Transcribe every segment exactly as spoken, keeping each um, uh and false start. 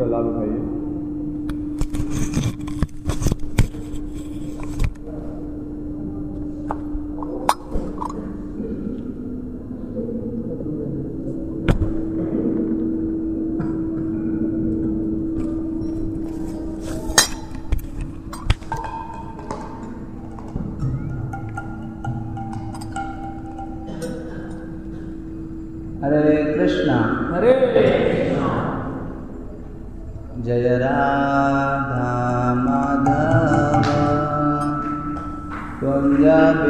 का लाभ उठाइए। हरे कृष्णा हरे कृष्णा। जय राधा माधव कुंज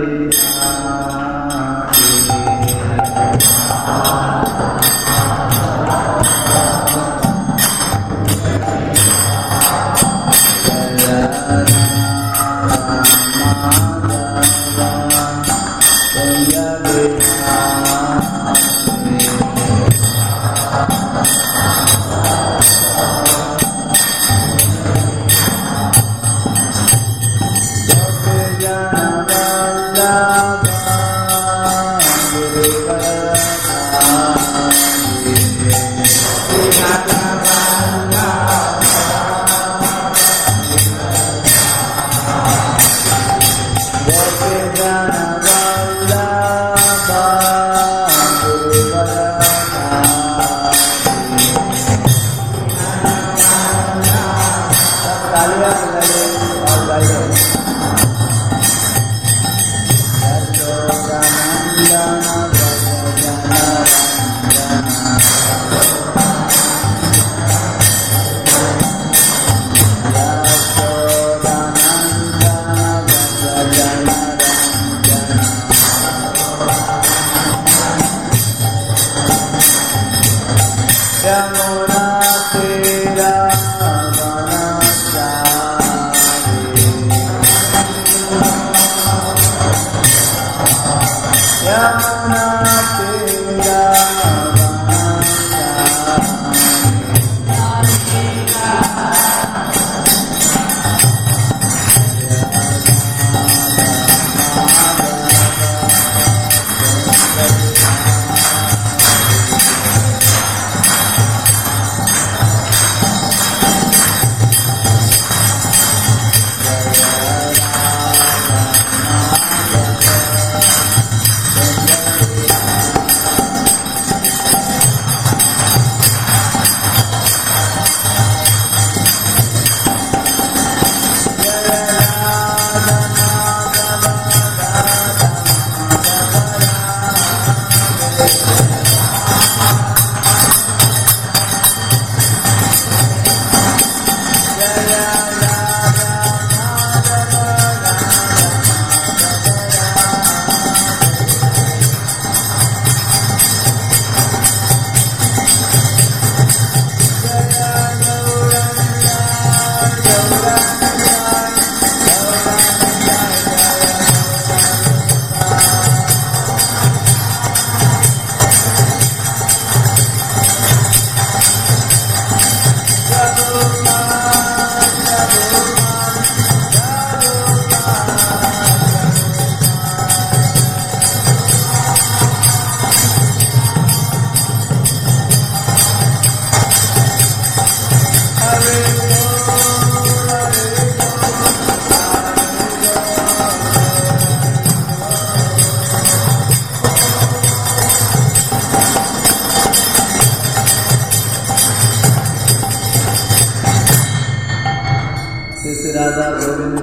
राधा गोविंद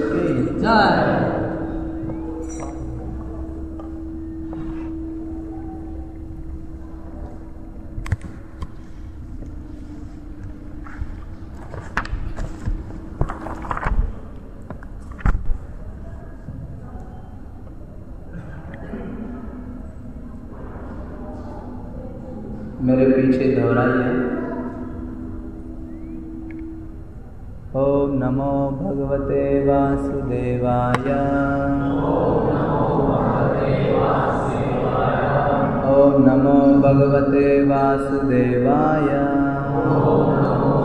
की जय। मेरे पीछे दोहराइए। ओम नमो भगवते वासुदेवाय। ओम नमो भगवते वासुदेवाय। ओम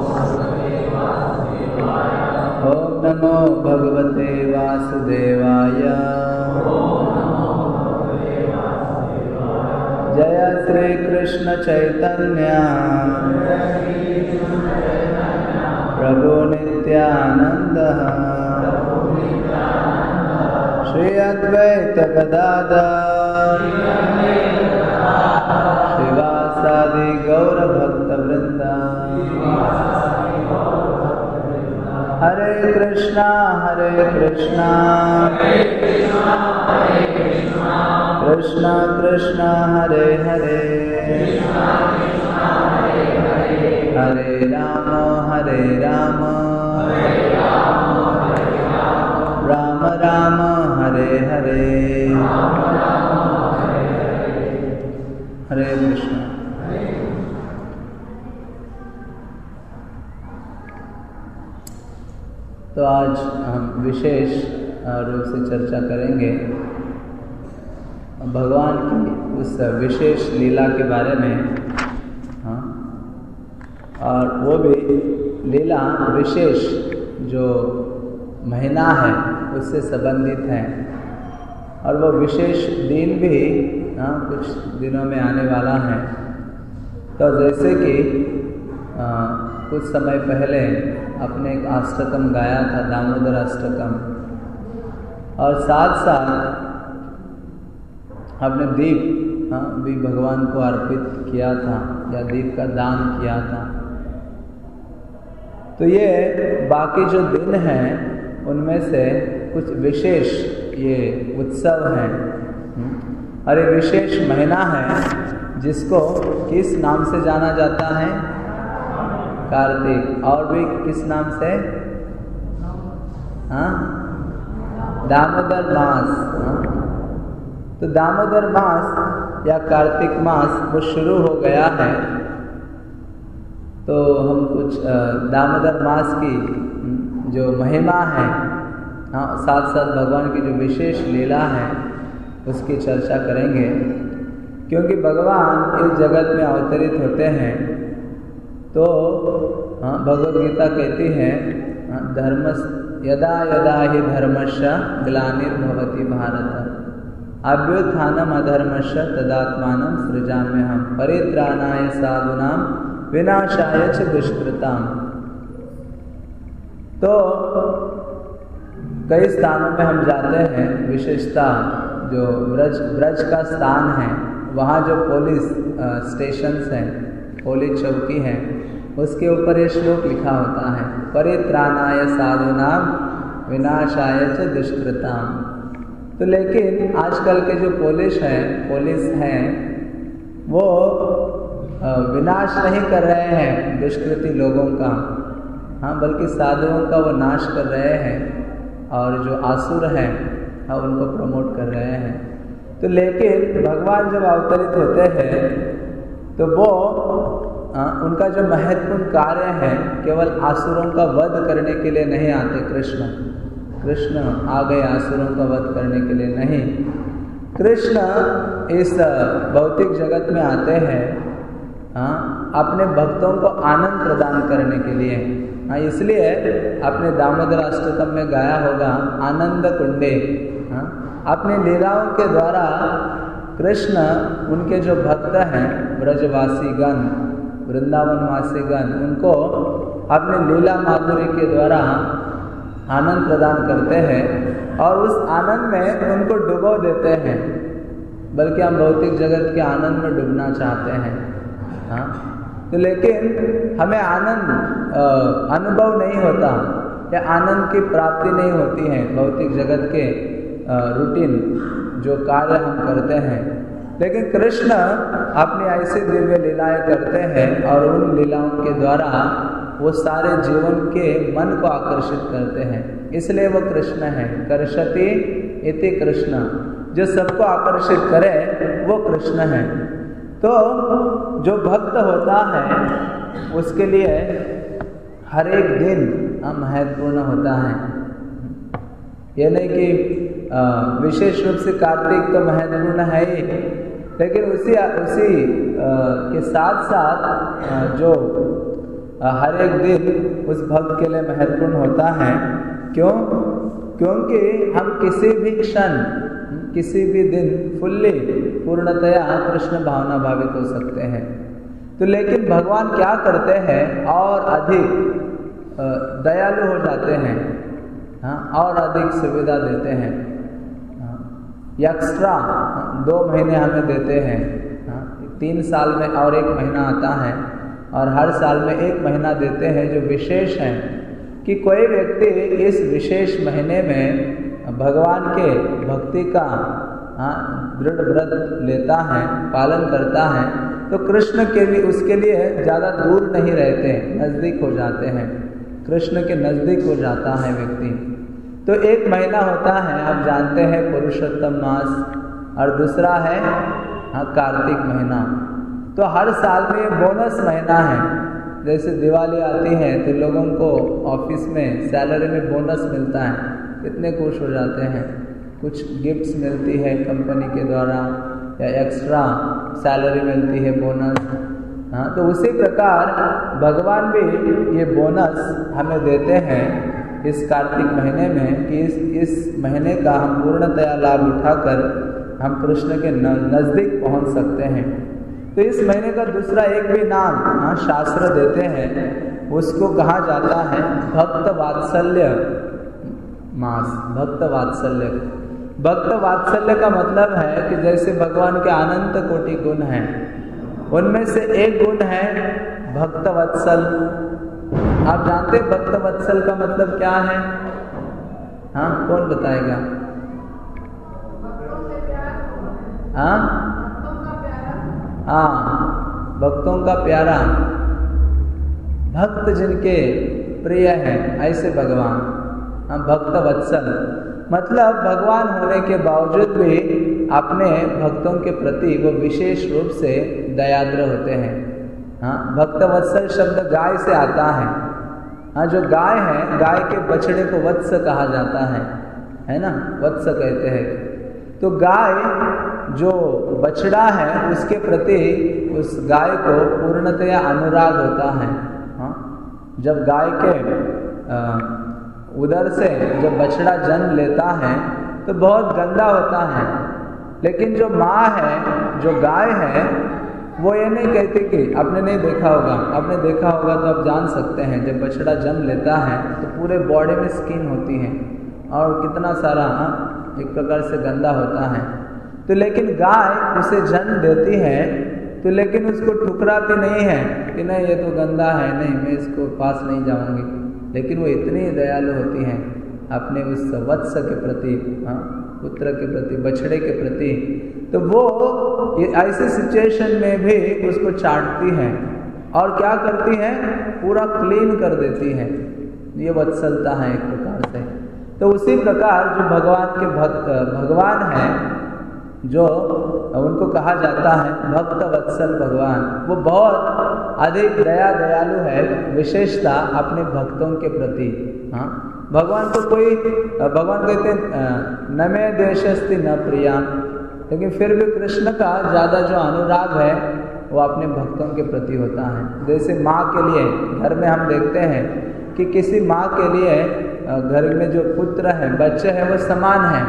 नमो भगवते वासुदेवाय। जय श्री कृष्ण चैतन्य नित्यानन्दः श्री अद्वैत गदाधर श्रीवासादि गौर भक्तवृंद हरे कृष्णा हरे कृष्णा कृष्णा कृष्णा हरे हरे हरे राम हरे राम राम राम हरे हरे हरे कृष्ण। तो आज हम विशेष रूप से चर्चा करेंगे भगवान की उस विशेष लीला के बारे में। हाँ, और वो भी लीला विशेष जो महीना है उससे संबंधित है, और वो विशेष दिन भी हाँ कुछ दिनों में आने वाला है। तो जैसे कि आ, कुछ समय पहले अपने एक अष्टकम गाया था, दामोदर अष्टकम, और साथ साथ हमने दीप हाँ भी भगवान को अर्पित किया था या दीप का दान किया था। तो ये बाकी जो दिन हैं उनमें से कुछ विशेष ये उत्सव हैं, और ये विशेष महीना है जिसको किस नाम से जाना जाता है? कार्तिक। और भी किस नाम से? हाँ, दामोदर मास। हाँ? तो दामोदर मास या कार्तिक मास वो शुरू हो गया है। तो हम कुछ दामोदर मास की जो महिमा है, हाँ, साथ साथ भगवान की जो विशेष लीला है उसकी चर्चा करेंगे। क्योंकि भगवान इस जगत में अवतरित होते हैं तो हाँ, भगवद गीता कहती है हाँ, धर्म यदा यदा ही धर्मस्य ग्लानिर्भवति भारत अभ्युत्थानम् अधर्मस्य तदात्मानं सृजाम्यहम् परित्राणाय साधूनां विनाशाय च दुष्कृताम्। तो कई स्थानों में हम जाते हैं, विशेषता जो ब्रज ब्रज का स्थान है वहाँ जो पुलिस स्टेशंस हैं, पुलिस चौकी हैं, उसके ऊपर ये श्लोक लिखा होता है, परित्राणाय साधूनां विनाशाय च दुष्कृताम्। तो लेकिन आजकल के जो पुलिस हैं पुलिस हैं वो विनाश नहीं कर रहे हैं दुष्कृति लोगों का, हाँ, बल्कि साधुओं का वो नाश कर रहे हैं, और जो आसुर हैं हाँ उनको प्रमोट कर रहे हैं। तो लेकिन भगवान जब अवतरित होते हैं तो वो आ, उनका जो महत्वपूर्ण कार्य है केवल आसुरों का वध करने के लिए नहीं आते। कृष्ण कृष्ण आ गए आसुरों का वध करने के लिए नहीं, कृष्ण इस भौतिक जगत में आते हैं हाँ अपने भक्तों को आनंद प्रदान करने के लिए। हाँ, इसलिए अपने दामोदर अष्टकम में गाया होगा आनंद कुंडे। हाँ, अपनी लीलाओं के द्वारा कृष्ण उनके जो भक्त हैं ब्रजवासी गण, वृंदावनवासी गण, उनको अपने लीला माधुरी के द्वारा आनंद प्रदान करते हैं, और उस आनंद में उनको डुबो देते हैं। बल्कि हम भौतिक जगत के आनंद में डूबना चाहते हैं। हाँ, तो लेकिन हमें आनंद अनुभव नहीं होता या आनंद की प्राप्ति नहीं होती है भौतिक जगत के रूटीन जो कार्य हम करते हैं। लेकिन कृष्ण अपनी ऐसी दिव्य लीलाएं करते हैं और उन लीलाओं के द्वारा वो सारे जीवन के मन को आकर्षित करते हैं, इसलिए वो कृष्ण है। कर्षति इति कृष्ण, जो सबको आकर्षित करे वो कृष्ण है। तो जो भक्त होता है उसके लिए हर एक दिन महत्वपूर्ण होता है। ये नहीं कि विशेष रूप से कार्तिक तो महत्वपूर्ण है ही, लेकिन उसी उसी के साथ साथ जो हर एक दिन उस भक्त के लिए महत्वपूर्ण होता है। क्यों? क्योंकि हम किसी भी क्षण किसी भी दिन फुल्ली पूर्णतया कृष्ण भावना भावित हो सकते हैं। तो लेकिन भगवान क्या करते हैं और अधिक दयालु हो जाते हैं, हाँ, और अधिक सुविधा देते हैं, एक्स्ट्रा दो महीने हमें देते हैं, हाँ, तीन साल में और एक महीना आता है और हर साल में एक महीना देते हैं जो विशेष हैं कि कोई व्यक्ति इस विशेष महीने में भगवान के भक्ति का, हाँ, दृढ़ व्रत लेता है, पालन करता है, तो कृष्ण के लिए उसके लिए ज़्यादा दूर नहीं रहते, नज़दीक हो जाते हैं, कृष्ण के नज़दीक हो जाता है व्यक्ति। तो एक महीना होता है, आप जानते हैं, पुरुषोत्तम मास, और दूसरा है, हाँ, कार्तिक महीना। तो हर साल में बोनस महीना है। जैसे दिवाली आती है तो लोगों को ऑफिस में सैलरी में बोनस मिलता है, कितने खुश हो जाते हैं, कुछ गिफ्ट्स मिलती है कंपनी के द्वारा या एक्स्ट्रा सैलरी मिलती है, बोनस। हाँ, तो उसी प्रकार भगवान भी ये बोनस हमें देते हैं इस कार्तिक महीने में कि इस इस महीने का हम पूर्णतया लाभ उठाकर हम कृष्ण के नज़दीक पहुंच सकते हैं। तो इस महीने का दूसरा एक भी नाम, हाँ, शास्त्र देते हैं, उसको कहा जाता है भक्त वात्सल्य मास। भक्त वात्सल्य भक्त वात्सल्य का मतलब है कि जैसे भगवान के अनंत कोटि गुण हैं, उनमें से एक गुण है भक्त वत्सल। आप जानते हैं भक्त वत्सल का मतलब क्या है? हाँ, कौन बताएगा? हाँ हाँ, भक्तों का प्यारा, भक्त जिनके प्रिय हैं, ऐसे भगवान। हाँ, भक्त वत्सल मतलब भगवान होने के बावजूद भी अपने भक्तों के प्रति वो विशेष रूप से दयाद्र होते हैं। हाँ, भक्त वत्सल शब्द गाय से आता है। हाँ, जो गाय है, गाय के बछड़े को वत्स कहा जाता है, है ना, वत्स कहते हैं। तो गाय जो बछड़ा है उसके प्रति उस गाय को पूर्णतया अनुराग होता है। हाँ, जब गाय के उदर से जब बछड़ा जन्म लेता है तो बहुत गंदा होता है, लेकिन जो माँ है, जो गाय है, वो ये नहीं कहती कि आपने नहीं देखा होगा, आपने देखा होगा तो आप जान सकते हैं, जब बछड़ा जन्म लेता है तो पूरे बॉडी में स्किन होती है और कितना सारा, हाँ, एक प्रकार से गंदा होता है। तो लेकिन गाय उसे जन्म देती है, तो लेकिन उसको ठुकराती नहीं है कि नहीं ये तो गंदा है, नहीं मैं इसको पास नहीं जाऊंगी, लेकिन वो इतनी दयालु होती हैं अपने उस वत्स के प्रति, हाँ, पुत्र के प्रति, बछड़े के प्रति। तो वो ऐसे सिचुएशन में भी उसको चाटती हैं और क्या करती हैं, पूरा क्लीन कर देती हैं। ये वत्सलता है एक प्रकार से। तो उसी प्रकार जो भगवान के भक्त भगवान हैं, जो उनको कहा जाता है भक्त वत्सल भगवान, वो बहुत अधिक दया दयालु है, विशेषता अपने भक्तों के प्रति। हाँ, भगवान को कोई, भगवान कहते हैं न मे द्वेषस्ति न प्रिया, लेकिन फिर भी कृष्ण का ज़्यादा जो अनुराग है वो अपने भक्तों के प्रति होता है। जैसे माँ के लिए, घर में हम देखते हैं कि किसी माँ के लिए घर में जो पुत्र हैं, बच्चे हैं, वो समान हैं।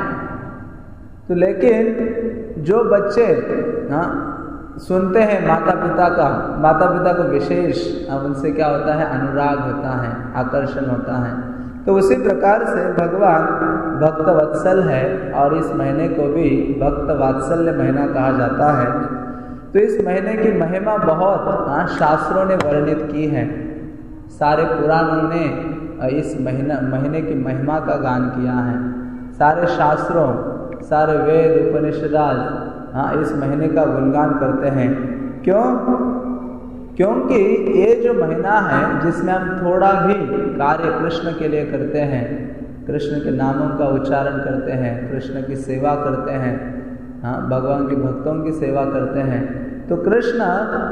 तो लेकिन जो बच्चे, हाँ, सुनते हैं माता पिता का, माता पिता को विशेष उनसे क्या होता है, अनुराग होता है, आकर्षण होता है। तो उसी प्रकार से भगवान भक्त वत्सल है और इस महीने को भी भक्त वात्सल्य महीना कहा जाता है। तो इस महीने की महिमा बहुत, हाँ, शास्त्रों ने वर्णित की है। सारे पुराणों ने इस महीना महीने की महिमा का गान किया है। सारे शास्त्रों, सारे वेद उपनिषद, हाँ, इस महीने का गुणगान करते हैं। क्यों? क्योंकि ये जो महीना है जिसमें हम थोड़ा भी कार्य कृष्ण के लिए करते हैं, कृष्ण के नामों का उच्चारण करते हैं, कृष्ण की सेवा करते हैं, हाँ, भगवान के भक्तों की सेवा करते हैं, तो कृष्ण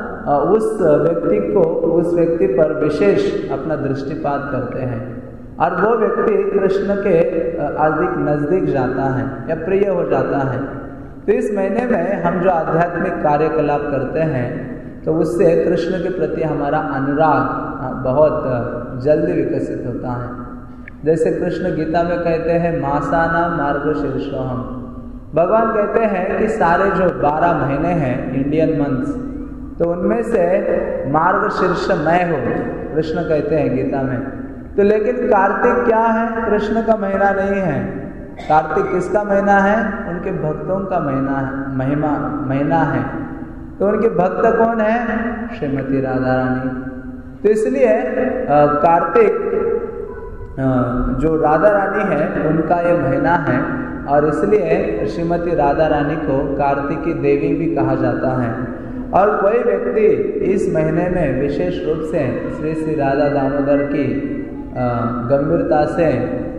उस व्यक्ति को, उस व्यक्ति पर विशेष अपना दृष्टिपात करते हैं और वो व्यक्ति कृष्ण के अधिक नज़दीक जाता है या प्रिय हो जाता है। तो इस महीने में हम जो आध्यात्मिक कार्यकलाप करते हैं तो उससे कृष्ण के प्रति हमारा अनुराग बहुत जल्दी विकसित होता है। जैसे कृष्ण गीता में कहते हैं मासाना मार्गशीर्षोहम, भगवान कहते हैं कि सारे जो बारह महीने हैं इंडियन मंथ्स, तो उनमें से मार्गशीर्ष मैं हो, कृष्ण कहते हैं गीता में। तो लेकिन कार्तिक क्या है? कृष्ण का महीना नहीं है। कार्तिक किसका महीना है? उनके भक्तों का महीना है, महिमा महीना है। तो उनके भक्त कौन है? श्रीमती राधा रानी। तो इसलिए कार्तिक जो राधा रानी है उनका ये महीना है, और इसलिए श्रीमती राधा रानी को कार्तिकी देवी भी कहा जाता है। और कोई व्यक्ति इस महीने में विशेष रूप से श्री श्री राधा दामोदर की गंभीरता से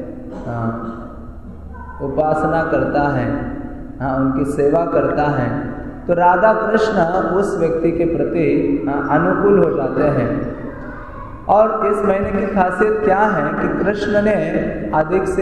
उपासना करता है, हाँ, उनकी सेवा करता है, तो राधा कृष्ण उस व्यक्ति के प्रति अनुकूल हो जाते हैं। और इस महीने की खासियत क्या है कि कृष्ण ने अधिक से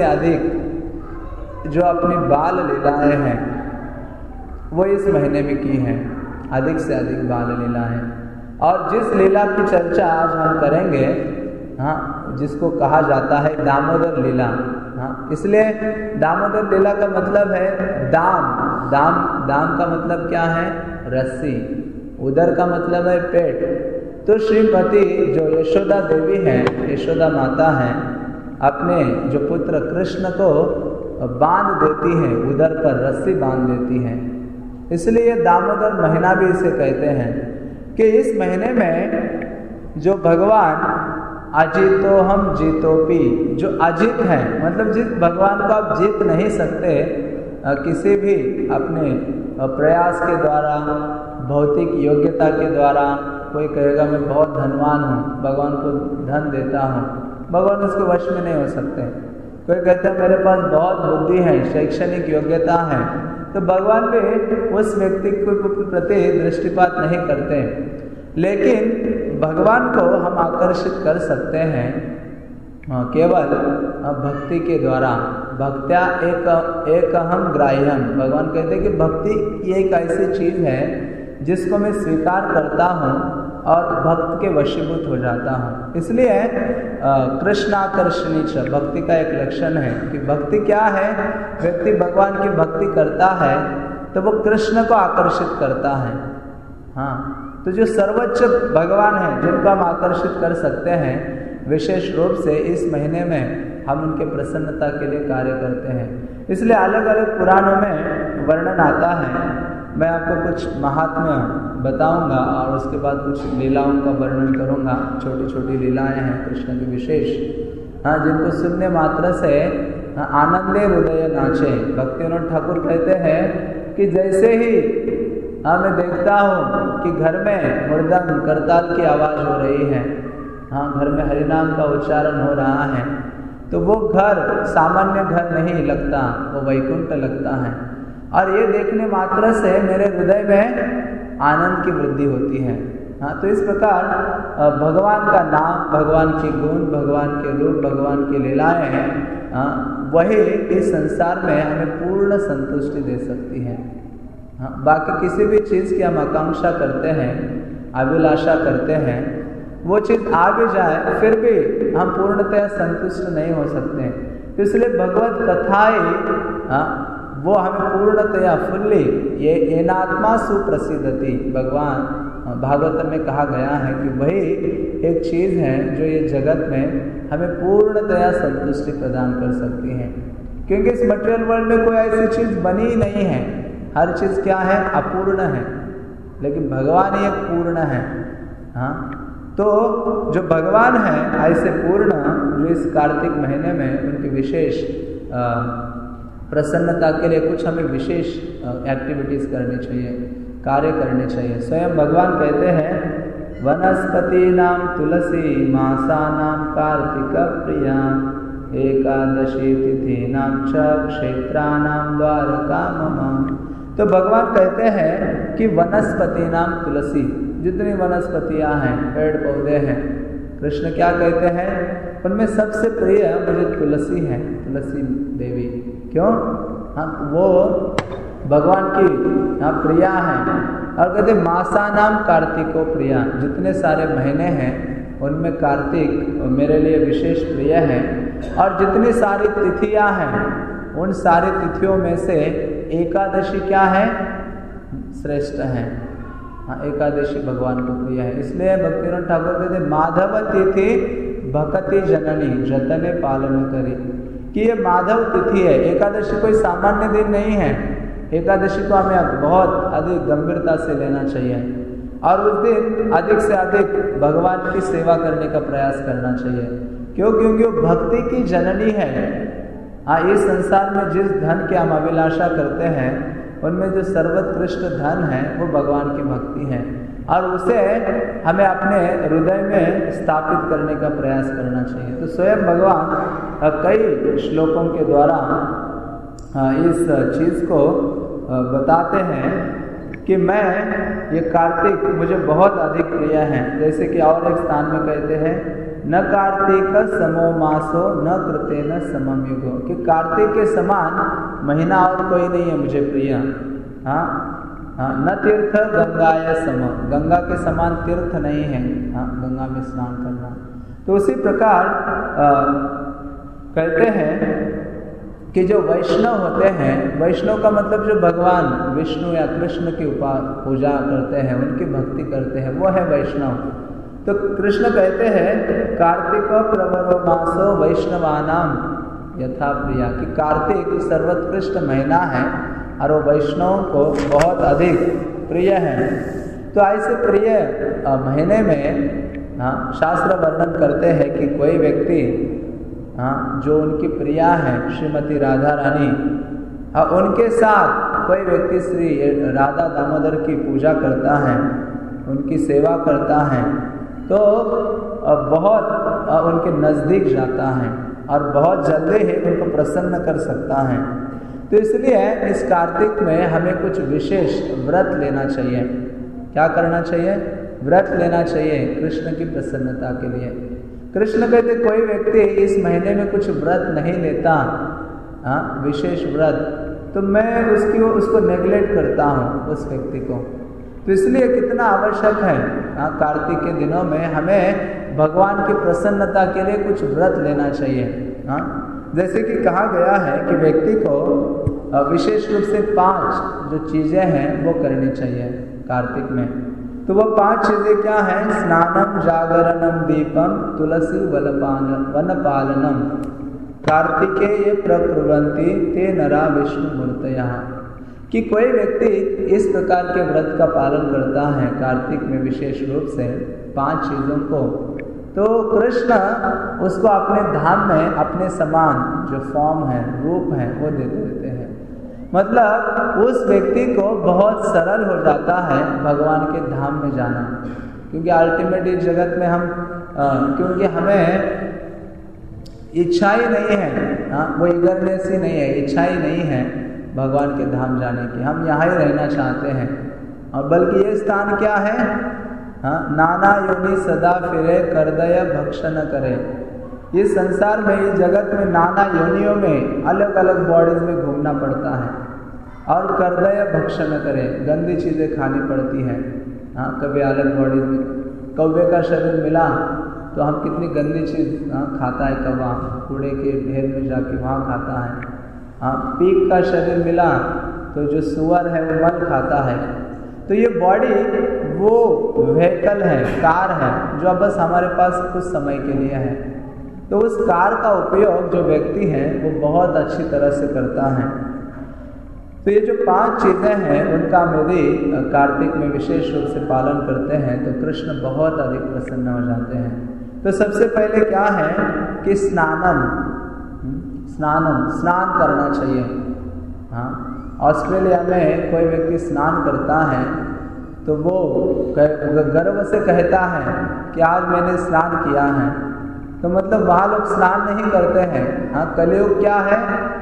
अधिक जो अपनी बाल लीलाएं हैं वो इस महीने में की हैं, अधिक से अधिक बाल लीलाएं। और जिस लीला की चर्चा आज हम करेंगे, हाँ, जिसको कहा जाता है दामोदर लीला, हाँ, इसलिए दामोदर लीला का मतलब है दाम। दाम दाम का मतलब क्या है? रस्सी। उदर का मतलब है पेट। तो श्रीमती जो यशोदा देवी हैं, यशोदा माता हैं, अपने जो पुत्र कृष्ण को बांध देती हैं, उदर पर रस्सी बांध देती हैं। इसलिए दामोदर महीना भी इसे कहते हैं कि इस महीने में जो भगवान अजीतो हम जीतोपी, जो अजीत हैं, मतलब जिस भगवान को आप जीत नहीं सकते किसी भी अपने प्रयास के द्वारा, भौतिक योग्यता के द्वारा। कोई कहेगा मैं बहुत धनवान हूँ, भगवान को धन देता हूँ, भगवान उसके वश में नहीं हो सकते। कोई कहता है मेरे पास बहुत बुद्धि है, शैक्षणिक योग्यता है, तो भगवान भी उस व्यक्ति के प्रति दृष्टिपात नहीं करते। लेकिन भगवान को हम आकर्षित कर सकते हैं केवल भक्ति के द्वारा। भक्त्या एक एक अहम ग्राह्यम। भगवान कहते हैं कि भक्ति ये एक ऐसी चीज़ है जिसको मैं स्वीकार करता हूँ और भक्त के वशीभूत हो जाता हूँ। इसलिए कृष्णाकर्षणी च भक्ति का एक लक्षण है कि भक्ति क्या है? व्यक्ति भगवान की भक्ति करता है तो वो कृष्ण को आकर्षित करता है। हाँ, तो जो सर्वोच्च भगवान है जिनको हम आकर्षित कर सकते हैं, विशेष रूप से इस महीने में हम उनके प्रसन्नता के लिए कार्य करते हैं। इसलिए अलग अलग पुराणों में वर्णन आता है। मैं आपको कुछ महात्म्य बताऊंगा और उसके बाद कुछ लीलाओं का वर्णन करूंगा। छोटी छोटी लीलाएं हैं कृष्ण की विशेष, हाँ, जिनको सुनने मात्र से आनंदे हृदय नाचे। भक्तिविनोद ठाकुर कहते हैं कि जैसे ही हाँ मैं देखता हूँ कि घर में मृदंग करताल की आवाज़ हो रही है, हाँ, घर में हरिनाम का उच्चारण हो रहा है, तो वो घर सामान्य घर नहीं लगता, वो वैकुंठ लगता है। और ये देखने मात्र से मेरे हृदय में आनंद की वृद्धि होती है। हाँ, तो इस प्रकार भगवान का नाम, भगवान के गुण, भगवान के रूप, भगवान की लीलाएं, हाँ, वही इस संसार में हमें पूर्ण संतुष्टि दे सकती है। हाँ, बाकी किसी भी चीज़ की हम आकांक्षा करते हैं, अभिलाषा करते हैं, वो चीज़ आ भी जाए फिर भी हम पूर्णतः संतुष्ट नहीं हो सकते। तो इसलिए भगवत कथाएं, हाँ, वो हमें पूर्णतया फुल्ली, ये एनात्मा सुप्रसिद्धति, भगवान भागवत में कहा गया है कि वही एक चीज़ है जो ये जगत में हमें पूर्णतया संतुष्टि प्रदान कर सकती है। क्योंकि इस मटेरियल वर्ल्ड में कोई ऐसी चीज़ बनी ही नहीं है। हर चीज़ क्या है? अपूर्ण है, लेकिन भगवान ही एक पूर्ण है। हाँ, तो जो भगवान है ऐसे पूर्ण, जो इस कार्तिक महीने में उनकी विशेष प्रसन्नता के लिए कुछ हमें विशेष एक्टिविटीज़ करनी चाहिए, कार्य करने चाहिए। स्वयं भगवान कहते हैं वनस्पति नाम तुलसी मासा नाम कार्तिक प्रिया एकादशी तिथि नाम च क्षेत्राणाम द्वारका मम। तो भगवान कहते हैं कि वनस्पति नाम तुलसी, जितनी वनस्पतियाँ हैं, पेड़ पौधे हैं, कृष्ण क्या कहते हैं? उनमें सबसे प्रिय मुझे तुलसी है, तुलसी देवी। क्यों? हाँ, वो भगवान की हाँ प्रिया हैं। और कहते मासा नाम कार्तिको प्रिया, जितने सारे महीने हैं उनमें कार्तिक मेरे लिए विशेष प्रिय है। और जितनी सारी तिथियां हैं उन सारी तिथियों में से एकादशी क्या है? श्रेष्ठ है। हाँ, एकादशी भगवान को प्रिय है। इसलिए भक्तिविनोद ठाकुर कहते माधव तिथि भक्ति जननी जतने पालन करी, कि ये माधव तिथि है। एकादशी कोई सामान्य दिन नहीं है। एकादशी को हमें बहुत अधिक गंभीरता से लेना चाहिए और उस दिन अधिक से अधिक भगवान की सेवा करने का प्रयास करना चाहिए। क्यों? क्योंकि वो भक्ति की जननी है। हाँ, इस संसार में जिस धन की हम अभिलाषा करते हैं उनमें जो सर्वोत्कृष्ट धन है वो भगवान की भक्ति है और उसे हमें अपने हृदय में स्थापित करने का प्रयास करना चाहिए। तो स्वयं भगवान कई श्लोकों के द्वारा इस चीज़ को बताते हैं कि मैं ये कार्तिक मुझे बहुत अधिक प्रिय है। जैसे कि और एक स्थान में कहते हैं न कार्तिक समो मासो न कृते न समम युगो, कि कार्तिक के समान महीना और कोई नहीं है मुझे प्रिय। हाँ हाँ, न तीर्थ गंगाया सम, गंगा के समान तीर्थ नहीं है। हाँ, गंगा में स्नान करना। तो उसी प्रकार आ, कहते हैं कि जो वैष्णव होते हैं, वैष्णव का मतलब जो भगवान विष्णु या कृष्ण की उपा पूजा करते हैं, उनकी भक्ति करते हैं, वो है वैष्णव। तो कृष्ण कहते हैं कार्तिक प्रवरो मासो वैष्णवानाम यथा प्रिया, कि कार्तिक सर्वोत्कृष्ट महीना है और वो वैष्णव को बहुत अधिक प्रिय है। तो ऐसे प्रिय महीने में हाँ शास्त्र वर्णन करते हैं कि कोई व्यक्ति हाँ जो उनकी प्रिया है श्रीमती राधा रानी, हाँ उनके साथ कोई व्यक्ति श्री राधा दामोदर की पूजा करता है, उनकी सेवा करता है, तो बहुत उनके नज़दीक जाता है और बहुत जल्दी ही उनको प्रसन्न कर सकता है। तो इसलिए इस कार्तिक में हमें कुछ विशेष व्रत लेना चाहिए। क्या करना चाहिए? व्रत लेना चाहिए कृष्ण की प्रसन्नता के लिए। कृष्ण कहते कोई व्यक्ति इस महीने में कुछ व्रत नहीं लेता, हाँ विशेष व्रत, तो मैं उसकी उसको नेग्लेक्ट करता हूँ उस व्यक्ति को। तो इसलिए कितना आवश्यक है हाँ कार्तिक के दिनों में हमें भगवान की प्रसन्नता के लिए कुछ व्रत लेना चाहिए। हाँ जैसे कि कहा गया है कि व्यक्ति को विशेष रूप से पांच जो चीज़ें हैं वो करनी चाहिए कार्तिक में। तो वो पांच चीज़ें क्या हैं? स्नानम जागरणम दीपम तुलसी वनपान वनपालनम कार्तिके ये प्रकुर्वन्ति ते नरा विष्णु मूर्तयः, कि कोई व्यक्ति इस प्रकार के व्रत का पालन करता है कार्तिक में विशेष रूप से पांच चीज़ों को, तो कृष्ण उसको अपने धाम में अपने समान जो फॉर्म है रूप है वो दे देते हैं। मतलब उस व्यक्ति को बहुत सरल हो जाता है भगवान के धाम में जाना, क्योंकि अल्टीमेटली जगत में हम आ, क्योंकि हमें इच्छा ही नहीं है, हाँ वो ईगरनेस ही नहीं है, इच्छा ही नहीं है भगवान के धाम जाने की, हम यहाँ ही रहना चाहते हैं। और बल्कि ये स्थान क्या है? हाँ नाना योनि सदा फिरे करदय भक्षण करे, इस संसार में इस जगत में नाना योनियों में अलग अलग बॉडीज में घूमना पड़ता है और करदय भक्षण करे, गंदी चीज़ें खानी पड़ती हैं। हाँ कभी अलग बॉडीज में कौवे का शरीर मिला तो हम कितनी गंदी चीज़ हाँ खाता है कौवा, कूड़े के ढेर में जाके वहाँ खाता है। हाँ पीक का शरीर मिला तो जो सुअर है वो मल खाता है। तो ये बॉडी वो व्हीकल है, कार है, जो बस हमारे पास कुछ समय के लिए है। तो उस कार का उपयोग जो व्यक्ति है वो बहुत अच्छी तरह से करता है। तो ये जो पांच चीज़ें हैं उनका यदि कार्तिक में विशेष रूप से पालन करते हैं तो कृष्ण बहुत अधिक प्रसन्न हो जाते हैं। तो सबसे पहले क्या है कि स्नानम स्नानम स्नान करना चाहिए। हाँ ऑस्ट्रेलिया में कोई व्यक्ति स्नान करता है तो वो गर्व से कहता है कि आज मैंने स्नान किया है। तो मतलब वहाँ लोग स्नान नहीं करते हैं। हाँ कलयुग क्या है?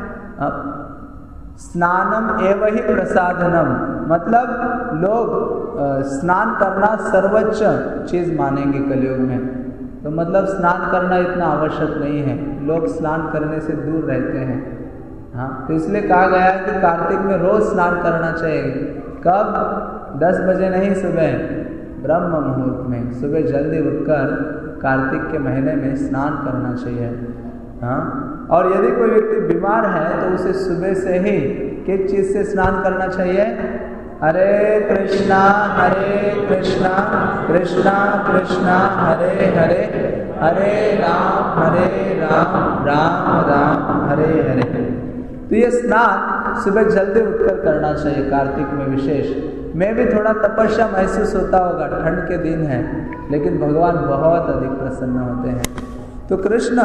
स्नानम एव ही प्रसादनम, मतलब लोग स्नान करना सर्वोच्च चीज़ मानेंगे कलयुग में। तो मतलब स्नान करना इतना आवश्यक नहीं है, लोग स्नान करने से दूर रहते हैं। हाँ तो इसलिए कहा गया है कि कार्तिक में रोज स्नान करना चाहिए। कब? दस बजे नहीं, सुबह ब्रह्म मुहूर्त में, सुबह जल्दी उठकर कार्तिक के महीने में स्नान करना चाहिए। हाँ और यदि कोई व्यक्ति बीमार है तो उसे सुबह से ही किस चीज़ से स्नान करना चाहिए? हरे कृष्णा हरे कृष्णा कृष्णा कृष्णा हरे हरे हरे राम हरे राम राम राम हरे हरे। तो ये स्नान सुबह जल्दी उठकर करना चाहिए, कार्तिक में विशेष। मैं भी थोड़ा तपस्या महसूस होता होगा, ठंड के दिन है, लेकिन भगवान बहुत अधिक प्रसन्न होते हैं। तो कृष्ण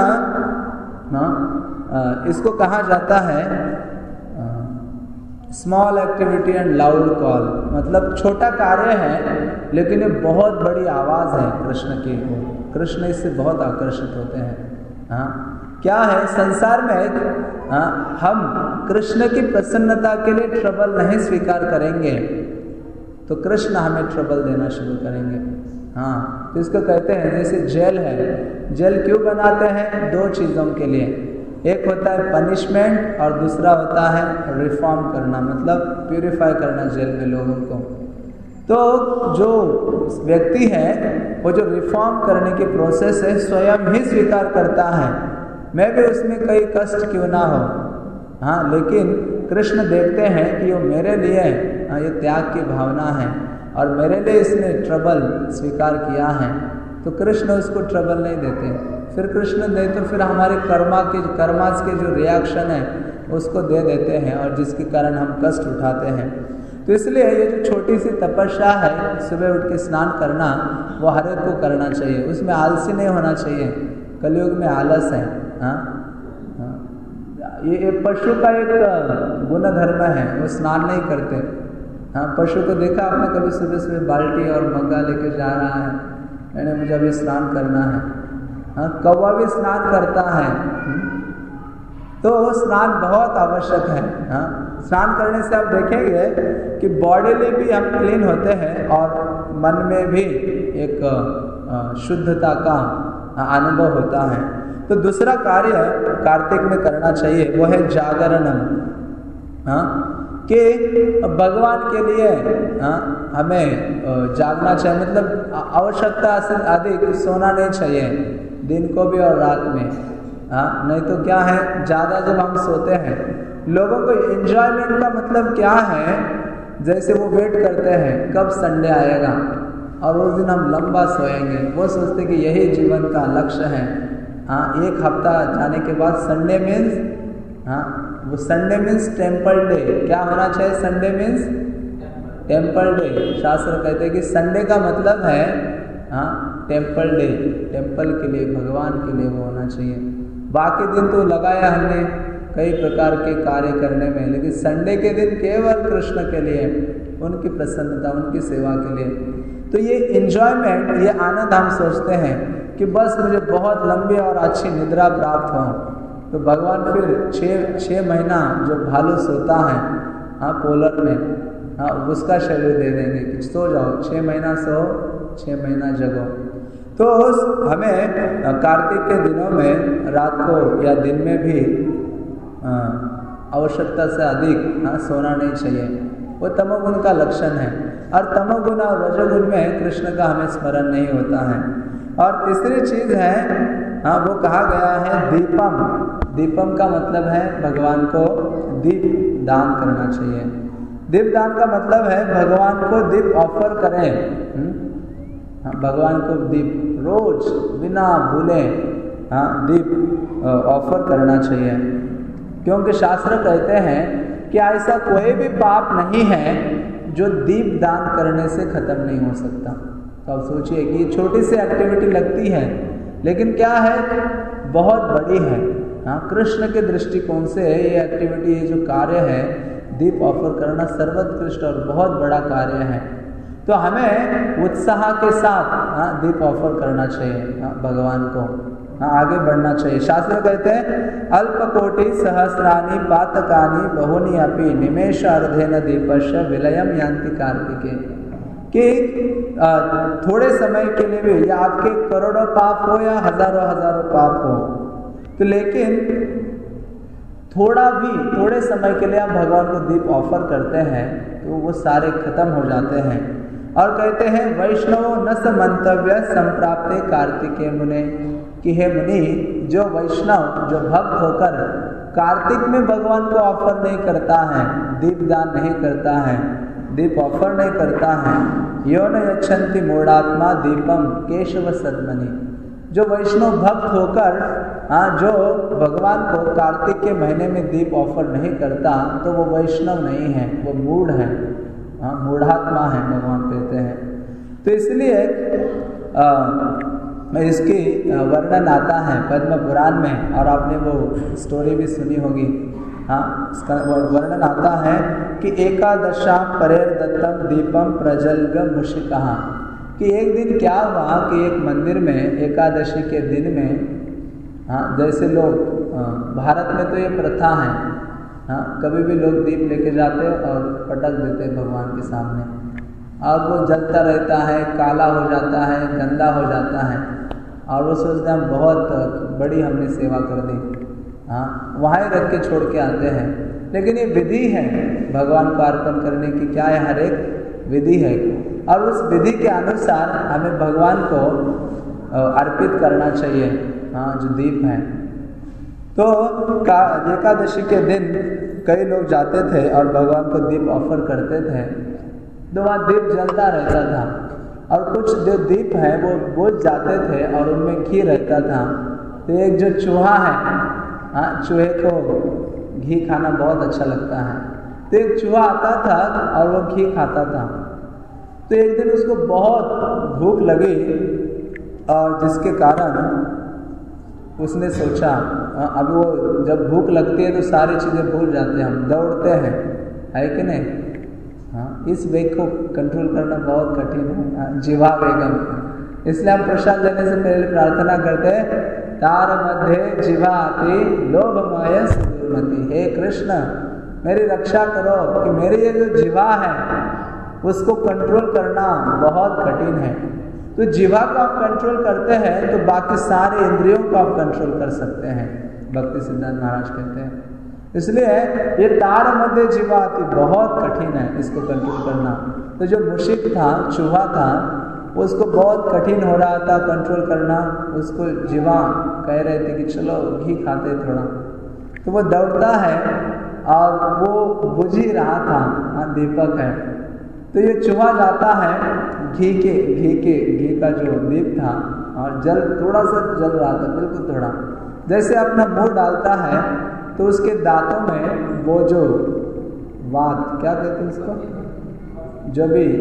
ना इसको कहा जाता है small activity and loud call, मतलब छोटा कार्य है लेकिन ये बहुत बड़ी आवाज़ है कृष्ण की। कृष्ण इससे बहुत आकर्षित होते हैं। हाँ, क्या है संसार में, हाँ, हम कृष्ण की प्रसन्नता के लिए ट्रबल नहीं स्वीकार करेंगे तो कृष्ण हमें ट्रबल देना शुरू करेंगे। हाँ, तो इसको कहते हैं जैसे जेल है, जेल क्यों बनाते हैं? दो चीज़ों के लिए, एक होता है पनिशमेंट और दूसरा होता है रिफॉर्म करना, मतलब प्यूरिफाई करना जेल में लोगों को। तो जो व्यक्ति है वो जो रिफॉर्म करने की प्रोसेस है स्वयं ही स्वीकार करता है, मैं भी उसमें कई कष्ट क्यों ना हो। हाँ, लेकिन कृष्ण देखते हैं कि वो मेरे लिए, हाँ, ये त्याग की भावना है और मेरे लिए इसने ट्रबल स्वीकार किया है, तो कृष्ण उसको ट्रबल नहीं देते। फिर कृष्ण दे तो फिर हमारे कर्मा के कर्मास के जो रिएक्शन है उसको दे देते हैं और जिसके कारण हम कष्ट उठाते हैं। तो इसलिए ये जो छोटी सी तपस्या है सुबह उठ के स्नान करना, वो हर एक को करना चाहिए, उसमें आलसी नहीं होना चाहिए। कलयुग में आलस है। हाँ, हाँ, ये एक पशु का एक गुण धर्म है, वो स्नान नहीं करते। हाँ, पशु को देखा आपने कभी सुबह सुबह बाल्टी और मग्गा लेके जा रहा है, मैंने मुझे अभी स्नान करना है। हाँ, कौवा भी स्नान करता है। तो स्नान बहुत आवश्यक है। हाँ, स्नान करने से आप देखेंगे कि बॉडीली भी हम क्लीन होते हैं और मन में भी एक शुद्धता का अनुभव होता है। तो दूसरा कार्य कार्तिक में करना चाहिए वो है जागरणम। हाँ, कि भगवान के लिए, हाँ, हमें जागना चाहिए, मतलब आवश्यकता से अधिक सोना नहीं चाहिए, दिन को भी और रात में। हाँ, नहीं तो क्या है, ज़्यादा जब हम सोते हैं, लोगों को एंजॉयमेंट का मतलब क्या है, जैसे वो वेट करते हैं कब संडे आएगा और उस दिन हम लंबा सोएंगे, वो सोचते कि यही जीवन का लक्ष्य है। हाँ, एक हफ्ता जाने के बाद संडे मीन्स, हाँ, वो संडे मीन्स टेम्पल डे। क्या होना चाहिए? Sunday means temple day. शास्त्र कहते हैं कि संडे का मतलब है, हाँ, टेम्पल डे, टेम्पल के लिए, भगवान के लिए वो होना चाहिए। बाकी दिन तो लगाया हमने कई प्रकार के कार्य करने में, लेकिन संडे के दिन केवल कृष्ण के लिए, उनकी प्रसन्नता, उनकी सेवा के लिए। तो ये एंजॉयमेंट, ये आनंद हम सोचते हैं कि बस मुझे बहुत लंबी और अच्छी निद्रा प्राप्त हो, तो भगवान फिर छः छः महीना जो भालू सोता है, हाँ, पोलर में, हाँ, उसका शरीर दे देंगे कि सो जाओ, छः महीना सो, छः महीना जगो। तो हमें कार्तिक के दिनों में रात को या दिन में भी आवश्यकता से अधिक, हाँ, सोना नहीं चाहिए, वो तमोगुण का लक्षण है। और तमोगुण और रजोगुण में कृष्ण का हमें स्मरण नहीं होता है। और तीसरी चीज़ है, हाँ, वो कहा गया है दीपम। दीपम का मतलब है भगवान को दीप दान करना चाहिए। दीप दान का मतलब है भगवान को दीप ऑफर करें। हाँ, भगवान को दीप रोज बिना भूले, हाँ, दीप ऑफर करना चाहिए, क्योंकि शास्त्र कहते हैं कि ऐसा कोई भी पाप नहीं है जो दीप दान करने से खत्म नहीं हो सकता। तो आप सोचिए कि ये छोटी सी एक्टिविटी लगती है, लेकिन क्या है, बहुत बड़ी है। हाँ, कृष्ण के दृष्टिकोण से ये एक्टिविटी, ये जो कार्य है दीप ऑफर करना सर्वोत्कृष्ट और बहुत बड़ा कार्य है। तो हमें उत्साह के साथ, हाँ, दीप ऑफर करना चाहिए, हाँ, भगवान को, हाँ, आगे बढ़ना चाहिए। शास्त्र कहते हैं अल्पकोटि सहस्राणि पातकानि बहुनि अपि निमेष अर्धेन दीपस्य विलयम यान्ति कार्तिके। कि थोड़े समय के लिए भी, या आपके करोड़ों पाप हो या हजारों हजारों पाप हो, तो लेकिन थोड़ा भी, थोड़े समय के लिए आप भगवान को दीप ऑफर करते हैं तो वो सारे खत्म हो जाते हैं। और कहते हैं वैष्णवो न स मंतव्य संप्राप्ते कार्तिके मुने, कि हे मुनि, जो वैष्णव, जो भक्त होकर कार्तिक में भगवान को ऑफर नहीं करता है, दीप दान नहीं करता है, दीप ऑफर नहीं करता है, यो न यच्छन्ति मूढ़ात्मा दीपम केशव सद्मनि, जो वैष्णव भक्त होकर हाँ जो भगवान को कार्तिक के महीने में दीप ऑफर नहीं करता तो वो वैष्णव नहीं है, वो मूढ़ है, हाँ मूढ़ात्मा है भगवान कहते हैं। तो इसलिए इसकी वर्णन आता है पद्म पुराण में, और आपने वो स्टोरी भी सुनी होगी। हाँ इसका वर्णन आता है कि एकादशा परेर दत्तम दीपम प्रज्वल्य मूषिकः, कि एक दिन क्या हुआ कि एक मंदिर में एकादशी के दिन में हाँ जैसे लोग भारत में तो ये प्रथा है, हाँ कभी भी लोग दीप लेके जाते और पटक देते भगवान के सामने, और वो जलता रहता है, काला हो जाता है, गंदा हो जाता है, और वो सोचते हैं बहुत बड़ी हमने सेवा कर दी, हाँ वहाँ ही रख के छोड़ के आते हैं। लेकिन ये विधि है भगवान को अर्पण करने की, क्या है, हर एक विधि है, और उस विधि के अनुसार हमें भगवान को अर्पित करना चाहिए, हाँ जो दीप है। तो एकादशी के दिन कई लोग जाते थे और भगवान को दीप ऑफर करते थे, तो वहाँ दीप जलता रहता था, और कुछ जो दीप है वो बुझ जाते थे और उनमें घी रहता था। तो एक जो चूहा है, हाँ चूहे को घी खाना बहुत अच्छा लगता है, तो एक चूहा आता था और वो घी खाता था। तो एक दिन उसको बहुत भूख लगी, और जिसके कारण उसने सोचा, अब वो जब भूख लगती है तो सारी चीज़ें भूल जाते हैं, हम दौड़ते हैं, है कि नहीं। हाँ इस वेग को कंट्रोल करना बहुत कठिन है, जीवा वेगम, इसलिए हम प्रसाद लेने से पहले प्रार्थना करते हैं, तार मध्य जीवा आती लोभमय सुदुर्मति, हे कृष्ण मेरी रक्षा करो, कि मेरी ये जो जीवा है उसको कंट्रोल करना बहुत कठिन है। तो जीवा को आप कंट्रोल करते हैं तो बाकी सारे इंद्रियों को आप कंट्रोल कर सकते हैं, भक्ति सिद्धांत महाराज कहते हैं। इसलिए ये तार मध्य जीवा आती बहुत कठिन है इसको कंट्रोल करना। तो जो मुशिक था, चूहा था, उसको बहुत कठिन हो रहा था कंट्रोल करना। उसको जीवा कह रहे थे कि चलो घी खाते थोड़ा, तो वो दौड़ता है और वो बुझ ही रहा था, हाँ दीपक है। तो ये चूहा जाता है, घी के घी के घी का जो दीप था और जल थोड़ा सा जल रहा था, बिल्कुल थोड़ा, जैसे अपना मुंह डालता है तो उसके दांतों में वो जो वात, क्या कहते हैं उसको, जो भी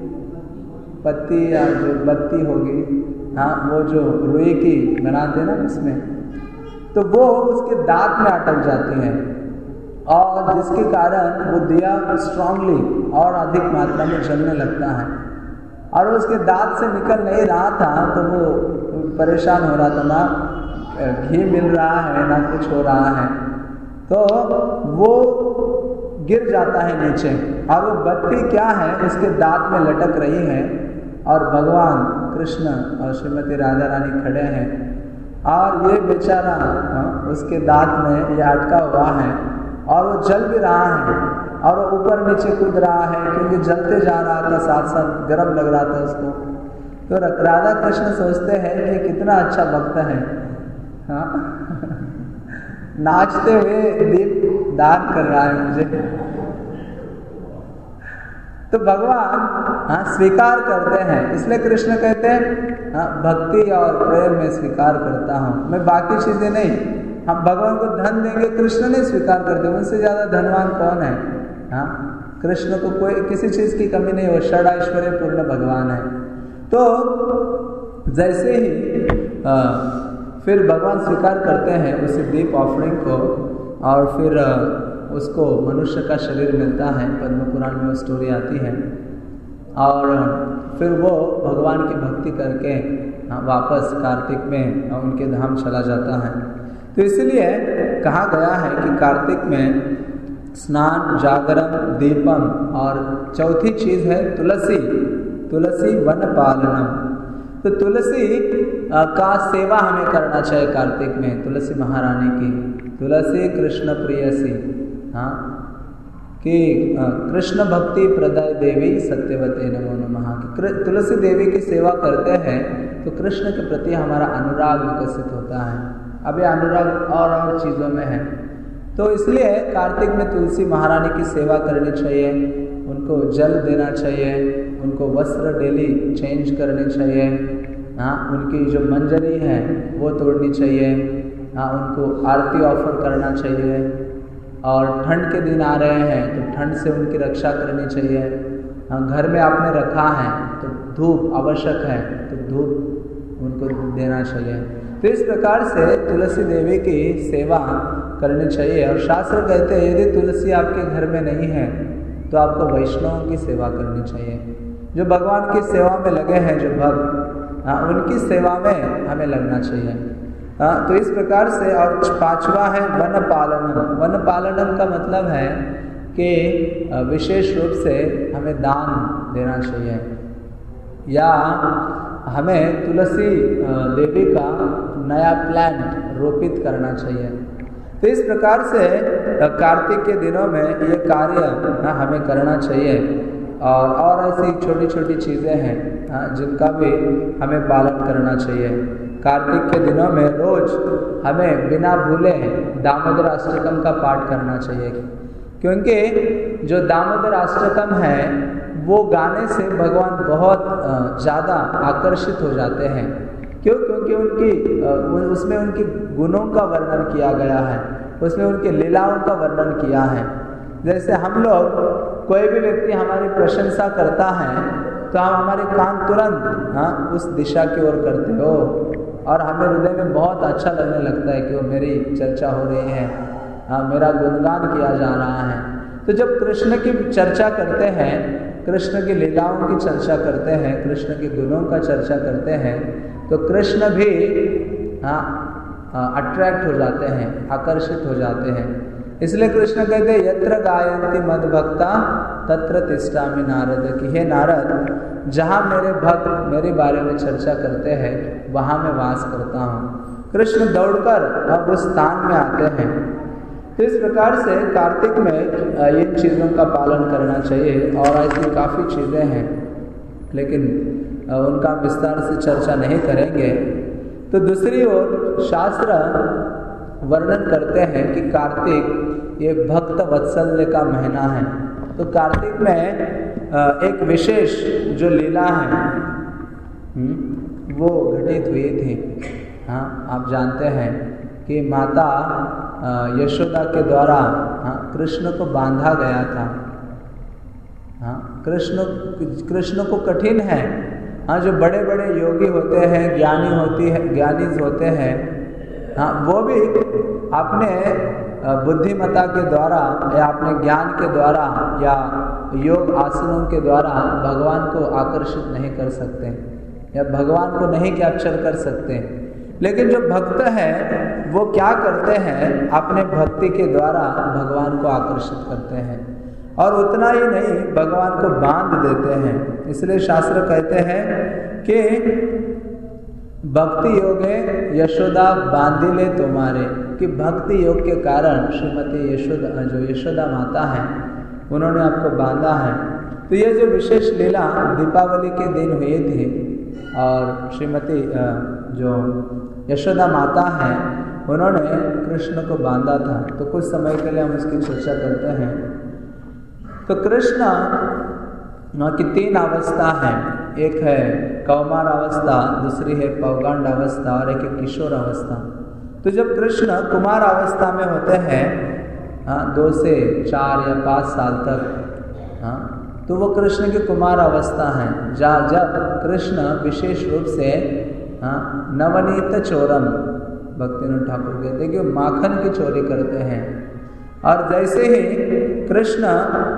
पत्ती या जो बत्ती होगी, हाँ वो जो रुई की बनाते हैं ना उसमें, तो वो उसके दांत में अटक जाती है, और जिसके कारण वो दिया स्ट्रांगली और अधिक मात्रा में जलने लगता है। और उसके दांत से निकल नहीं रहा था तो वो परेशान हो रहा था, ना घी मिल रहा है ना कुछ हो रहा है, तो वो गिर जाता है नीचे, और वो बत्ती क्या है उसके दांत में लटक रही है, और भगवान कृष्ण और श्रीमती राधा रानी खड़े हैं, और ये बेचारा उसके दांत में ये अटका हुआ है, और वो जल भी रहा है, और वो ऊपर नीचे कूद रहा है क्योंकि जलते जा रहा था, साथ साथ गर्म लग रहा था उसको। तो राधा कृष्ण सोचते हैं कि कितना अच्छा भक्त है, हाँ नाचते हुए दीप दान कर रहा है मुझे। तो भगवान हाँ स्वीकार करते हैं, इसलिए कृष्ण कहते हैं हाँ भक्ति और प्रेम में स्वीकार करता हूँ, मैं बाकी चीजें नहीं। हम भगवान को धन देंगे, कृष्ण ने स्वीकार कर दिया, उनसे ज्यादा धनवान कौन है। हाँ कृष्ण को कोई किसी चीज की कमी नहीं हो, षड ऐश्वर्य पूर्ण भगवान है। तो जैसे ही आ, फिर भगवान स्वीकार करते हैं उस दीप ऑफरिंग को, और फिर आ, उसको मनुष्य का शरीर मिलता है, पद्म पुराण में वो स्टोरी आती है, और फिर वो भगवान की भक्ति करके हाँ, वापस कार्तिक में उनके धाम चला जाता है। तो इसलिए कहा गया है कि कार्तिक में स्नान, जागरण, दीपम, और चौथी चीज है तुलसी, तुलसी वन पालनम। तो तुलसी का सेवा हमें करना चाहिए कार्तिक में, तुलसी महारानी की, तुलसी कृष्ण प्रियसी, हाँ कि कृष्ण भक्ति प्रदाय देवी सत्यवते नमो नमः। तुलसी देवी की सेवा करते हैं तो कृष्ण के प्रति हमारा अनुराग विकसित होता है। अब ये अनुराग और और चीज़ों में है, तो इसलिए कार्तिक में तुलसी महारानी की सेवा करनी चाहिए, उनको जल देना चाहिए, उनको वस्त्र डेली चेंज करने चाहिए, हाँ उनकी जो मंजरी है वो तोड़नी चाहिए, हाँ उनको आरती ऑफर करना चाहिए। और ठंड के दिन आ रहे हैं तो ठंड से उनकी रक्षा करनी चाहिए। हाँ घर में आपने रखा है तो धूप आवश्यक है तो धूप उनको देना चाहिए। तो इस प्रकार से तुलसी देवी की सेवा करनी चाहिए। और शास्त्र कहते हैं यदि तुलसी आपके घर में नहीं है तो आपको वैष्णवों की सेवा करनी चाहिए। जो भगवान की सेवा में लगे हैं जो भक्त, हाँ उनकी सेवा में हमें लगना चाहिए। हाँ तो इस प्रकार से। और पांचवा है वन पालनम। वन पालनम का मतलब है कि विशेष रूप से हमें दान देना चाहिए या हमें तुलसी देवी का नया प्लांट रोपित करना चाहिए। तो इस प्रकार से कार्तिक के दिनों में ये कार्य हमें करना चाहिए। और और ऐसी छोटी छोटी चीज़ें हैं जिनका भी हमें पालन करना चाहिए। कार्तिक के दिनों में रोज हमें बिना भूले दामोदर अष्टकम का पाठ करना चाहिए, क्योंकि जो दामोदर अष्टकम है वो गाने से भगवान बहुत ज़्यादा आकर्षित हो जाते हैं। क्यों? क्योंकि उनकी उसमें उनकी गुणों का वर्णन किया गया है, उसमें उनकी लीलाओं का वर्णन किया है। जैसे हम लोग कोई भी व्यक्ति हमारी प्रशंसा करता है तो हम हमारे कान तुरंत हाँ उस दिशा की ओर करते हो और हमें हृदय में बहुत अच्छा लगने लगता है कि वो मेरी चर्चा हो रही है, हाँ मेरा गुणगान किया जा रहा है। तो जब कृष्ण की चर्चा करते हैं, कृष्ण की लीलाओं की चर्चा करते हैं, कृष्ण के गुणों का चर्चा करते हैं तो कृष्ण भी हाँ अट्रैक्ट हो जाते हैं, आकर्षित हो जाते हैं। इसलिए कृष्ण कहते हैं यत्र गायन्ति मद भक्ता तत्र तिष्ठामि नारद, कि हे नारद जहाँ मेरे भक्त मेरे बारे में चर्चा करते हैं वहाँ मैं वास करता हूँ। कृष्ण दौड़कर अब उस स्थान में आते हैं। तो इस प्रकार से कार्तिक में इन चीज़ों का पालन करना चाहिए। और ऐसी काफ़ी चीज़ें हैं लेकिन उनका विस्तार से चर्चा नहीं करेंगे। तो दूसरी ओर शास्त्र वर्णन करते हैं कि कार्तिक ये भक्त वत्सल्य का महीना है। तो कार्तिक में एक विशेष जो लीला है वो घटित हुई थी। हाँ आप जानते हैं कि माता यशोदा के द्वारा हाँ कृष्ण को बांधा गया था। हाँ कृष्ण कृष्ण को कठिन है। हाँ जो बड़े बड़े योगी होते हैं, ज्ञानी होती है ज्ञानी होते हैं, हाँ वो भी अपने बुद्धिमत्ता के द्वारा या अपने ज्ञान के द्वारा या योग आसनों के द्वारा भगवान को आकर्षित नहीं कर सकते या भगवान को नहीं कैप्चर कर सकते। लेकिन जो भक्त है वो क्या करते हैं, अपने भक्ति के द्वारा भगवान को आकर्षित करते हैं। और उतना ही नहीं, भगवान को बांध देते हैं। इसलिए शास्त्र कहते हैं कि भक्ति योगे यशोदा बांधिले तुम्हारे, कि भक्ति योग के कारण श्रीमती यशोदा जो यशोदा माता है उन्होंने आपको बांधा है। तो ये जो विशेष लीला दीपावली के दिन हुई थी और श्रीमती जो यशोदा माता हैं उन्होंने कृष्ण को बांधा था। तो कुछ समय के लिए हम इसकी चर्चा करते हैं। तो कृष्ण की तीन अवस्था है, एक है कौमार अवस्था, दूसरी है पौगंड अवस्था और एक है किशोर अवस्था। तो जब कृष्ण कुमार अवस्था में होते हैं हाँ दो से चार या पाँच साल तक, हाँ तो वो कृष्ण की कुमार अवस्था है। जा जब कृष्ण विशेष रूप से हाँ नवनीत चोरम, भक्तिनाथ ठाकुर कहते हैं कि माखन की चोरी करते हैं। और जैसे ही कृष्ण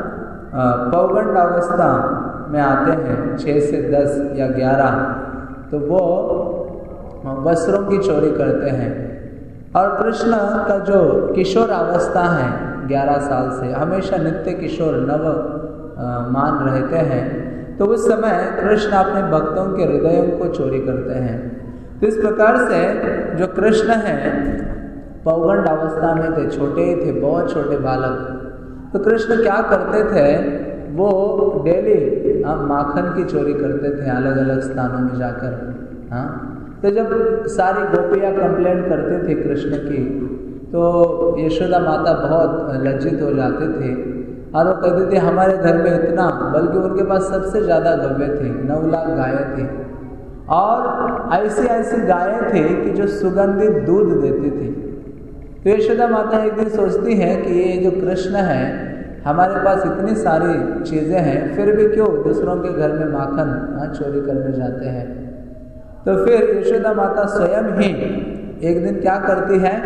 पौगंड अवस्था में आते हैं छः से दस या ग्यारह, तो वो वस्त्रों की चोरी करते हैं। और कृष्ण का जो किशोर अवस्था है ग्यारह साल से हमेशा नित्य किशोर नव मान रहते हैं। तो उस समय कृष्ण अपने भक्तों के हृदयों को चोरी करते हैं। तो इस प्रकार से जो कृष्ण हैं पौगंड अवस्था में थे, छोटे ही थे, बहुत छोटे बालक। तो कृष्ण क्या करते थे, वो डेली माखन की चोरी करते थे अलग अलग स्थानों में जाकर। हाँ तो जब सारी गोपियाँ कंप्लेंट करते थे कृष्ण की, तो यशोदा माता बहुत लज्जित हो जाते थे और वो कहते थे हमारे घर में इतना, बल्कि उनके पास सबसे ज़्यादा गव्य थे, नौ लाख गायें थी। और ऐसी ऐसी गायें थी कि जो सुगंधित दूध देती थी। तो यशोदा माता एक दिन सोचती है कि ये जो कृष्ण है, हमारे पास इतनी सारी चीज़ें हैं, फिर भी क्यों दूसरों के घर में माखन चोरी करने जाते हैं। तो फिर यशोदा माता स्वयं ही एक दिन क्या करती है,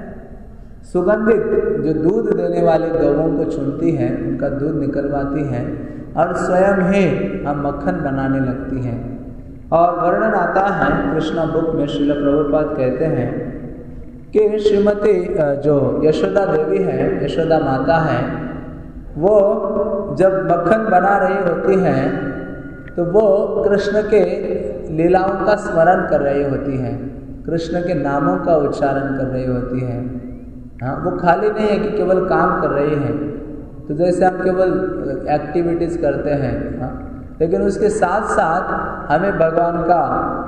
सुगंधित जो दूध देने वाले गौओं को चुनती है, उनका दूध निकलवाती है और स्वयं ही हम मक्खन बनाने लगती हैं। और वर्णन आता है कृष्णा बुक में, श्रील प्रभुपाद कहते हैं कि श्रीमती जो यशोदा देवी है, यशोदा माता है, वो जब मक्खन बना रही होती हैं तो वो कृष्ण के लीलाओं का स्मरण कर रही होती हैं, कृष्ण के नामों का उच्चारण कर रही होती हैं। हाँ, वो खाली नहीं है कि केवल काम कर रही हैं, तो जैसे हम केवल एक्टिविटीज़ करते हैं, हाँ, लेकिन उसके साथ साथ हमें भगवान का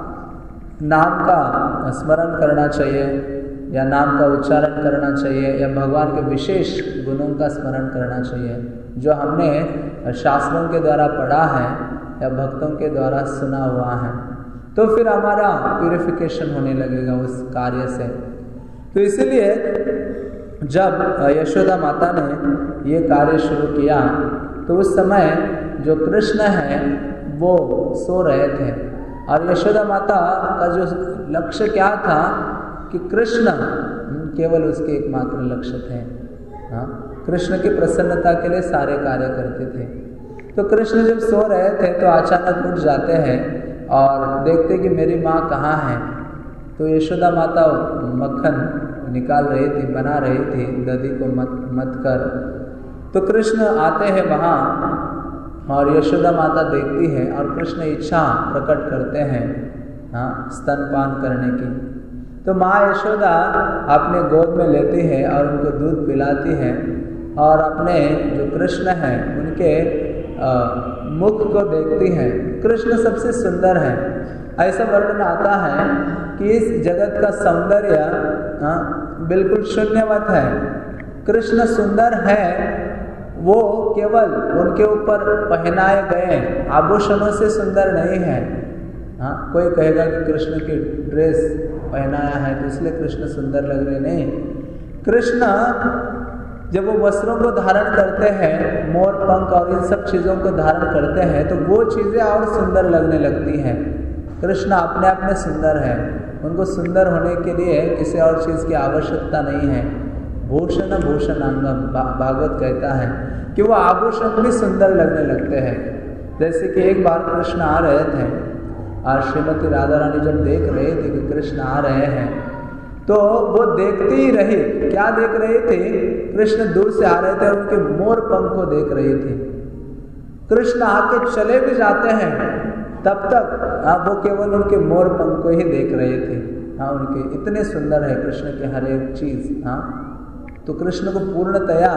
नाम का स्मरण करना चाहिए, या नाम का उच्चारण करना चाहिए, या भगवान के विशेष गुणों का स्मरण करना चाहिए जो हमने शास्त्रों के द्वारा पढ़ा है या भक्तों के द्वारा सुना हुआ है। तो फिर हमारा प्यूरिफिकेशन होने लगेगा उस कार्य से। तो इसलिए जब यशोदा माता ने ये कार्य शुरू किया तो उस समय जो कृष्ण है वो सो रहे थे, और यशोदा माता का जो लक्ष्य क्या था कि कृष्ण केवल उसके एकमात्र लक्ष्य थे। हाँ, कृष्ण की प्रसन्नता के लिए सारे कार्य करते थे। तो कृष्ण जब सो रहे थे तो अचानक उठ जाते हैं और देखते कि मेरी माँ कहाँ है। तो यशोदा माता मक्खन निकाल रही थी, बना रही थी दधी को मत मत कर। तो कृष्ण आते हैं वहाँ और यशोदा माता देखती है और कृष्ण इच्छा प्रकट करते हैं, हाँ, स्तनपान करने की। तो माँ यशोदा अपने गोद में लेती है और उनको दूध पिलाती है, और अपने जो कृष्ण हैं उनके आ, मुख को देखती है। कृष्ण सबसे सुंदर है, ऐसा वर्णन आता है कि इस जगत का सौंदर्य बिल्कुल शून्यवत है। कृष्ण सुंदर है, वो केवल उनके ऊपर पहनाए गए आभूषणों से सुंदर नहीं है। हाँ, कोई कहेगा कि कृष्ण की ड्रेस पहनाया है तो इसलिए कृष्ण सुंदर लग रहे, नहीं। कृष्ण जब वो वस्त्रों को धारण करते हैं, मोर पंख और इन सब चीज़ों को धारण करते हैं, तो वो चीज़ें और सुंदर लगने लगती हैं। कृष्ण अपने आप में सुंदर है, उनको सुंदर होने के लिए किसी और चीज़ की आवश्यकता नहीं है। भूषण भूषण अंगम, भागवत कहता है कि वो आभूषण भी सुंदर लगने लगते हैं। जैसे कि एक बार कृष्ण आ रहे थे और श्रीमती राधा रानी जब देख रहे थे कि कृष्ण आ रहे हैं तो वो देखती ही रही। क्या देख रही थी? कृष्ण दूर से आ रहे थे और उनके मोर पंख को देख रही थी। कृष्ण आके चले भी जाते हैं तब तक हाँ, वो केवल उनके मोर पंख को ही देख रहे थे। हाँ, उनके इतने सुंदर है कृष्ण के हर एक चीज़। हाँ, तो कृष्ण को पूर्णतया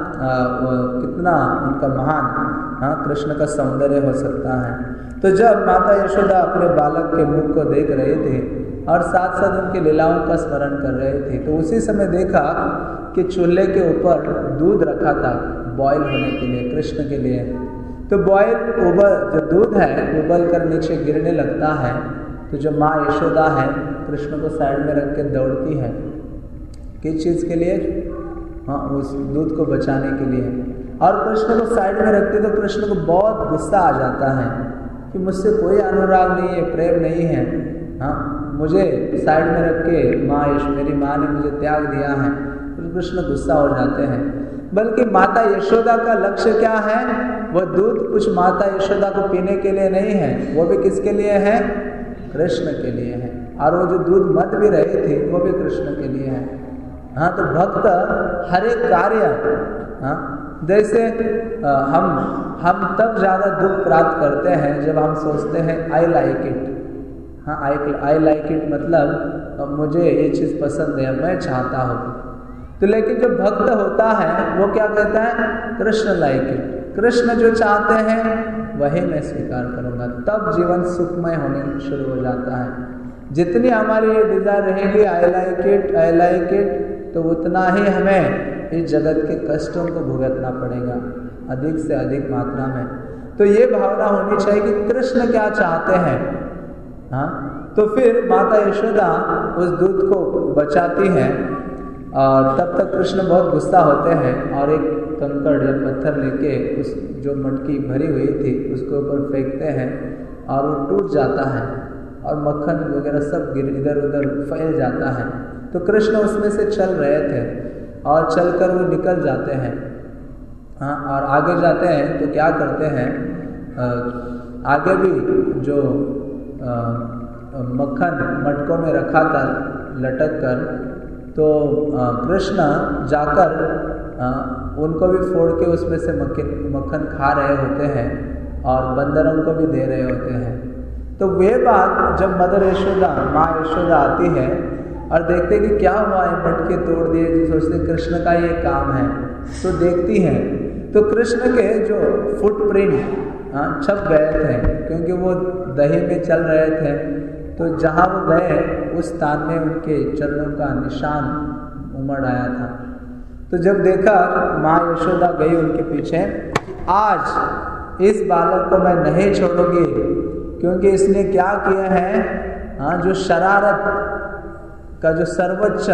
कितना उनका महान हाँ कृष्ण का सौंदर्य हो सकता है। तो जब माता यशोदा अपने बालक के मुख को देख रहे थे और साथ साथ उनकी लीलाओं का स्मरण कर रहे थे, तो उसी समय देखा कि चूल्हे के ऊपर दूध रखा था बॉयल होने के लिए, कृष्ण के लिए। तो बॉयल उबल जो दूध है उबल कर नीचे गिरने लगता है। तो जो माँ यशोदा है कृष्ण को साइड में रख के दौड़ती है, किस चीज़ के लिए? हाँ, उस दूध को बचाने के लिए। और कृष्ण को साइड में रखते तो कृष्ण को बहुत गुस्सा आ जाता है कि मुझसे कोई अनुराग नहीं है, प्रेम नहीं है। हाँ, मुझे साइड में रख के माँ यश मेरी माँ ने मुझे त्याग दिया है, तो कृष्ण गुस्सा हो जाते हैं। बल्कि माता यशोदा का लक्ष्य क्या है? वह दूध कुछ माता यशोदा को पीने के लिए नहीं है, वो भी किसके लिए है? कृष्ण के लिए है। और वो जो दूध मत भी रहे थे वो भी कृष्ण के लिए है। हाँ, तो भक्त हर एक कार्य हाँ जैसे आ, हम हम तब ज़्यादा दुख प्राप्त करते हैं जब हम सोचते हैं आई लाइक इट। हाँ, आई आई लाइक इट मतलब मुझे ये चीज़ पसंद है, मैं चाहता हूँ। तो लेकिन जो भक्त होता है वो क्या कहता है? Krishna like it. कृष्ण जो चाहते हैं वही मैं स्वीकार करूँगा। तब जीवन सुखमय होने शुरू हो जाता है। जितनी हमारी ये डिज़ायर रहेगी I like it I like it, तो उतना ही हमें इस जगत के कष्टों को भुगतना पड़ेगा अधिक से अधिक मात्रा में। तो ये भावना होनी चाहिए कि कृष्ण क्या चाहते हैं। हाँ, तो फिर माता यशोदा उस दूध को बचाती हैं और तब तक कृष्ण बहुत गुस्सा होते हैं और एक कंकड़ या पत्थर लेके उस जो मटकी भरी हुई थी उसके ऊपर फेंकते हैं और वो टूट जाता है और मक्खन वगैरह सब गिर इधर उधर फैल जाता है। तो कृष्ण उसमें से चल रहे थे और चलकर वो निकल जाते हैं। हाँ, और आगे जाते हैं तो क्या करते हैं, आ, आगे भी जो आ, मक्खन मटकों में रखा था लटक कर, तो आ, कृष्ण जाकर आ, उनको भी फोड़ के उसमें से मक्खन मक्खन खा रहे होते हैं और बंदरों को भी दे रहे होते हैं। तो वे बात जब मदर यशोदा माँ यशोदा आती है और देखते कि क्या हुआ है, मटके तोड़ दिए, जो सोचते कृष्ण का ये काम है, तो देखती हैं तो कृष्ण के जो फुटप्रिंट हाँ छप गए थे, क्योंकि वो दही में चल रहे थे। तो जहाँ वो गए उस स्थान में उनके चरणों का निशान उमड़ आया था। तो जब देखा माँ यशोदा गई उनके पीछे, आज इस बालक को मैं नहीं छोड़ूंगी, क्योंकि इसने क्या किया है, हाँ जो शरारत का जो सर्वोच्च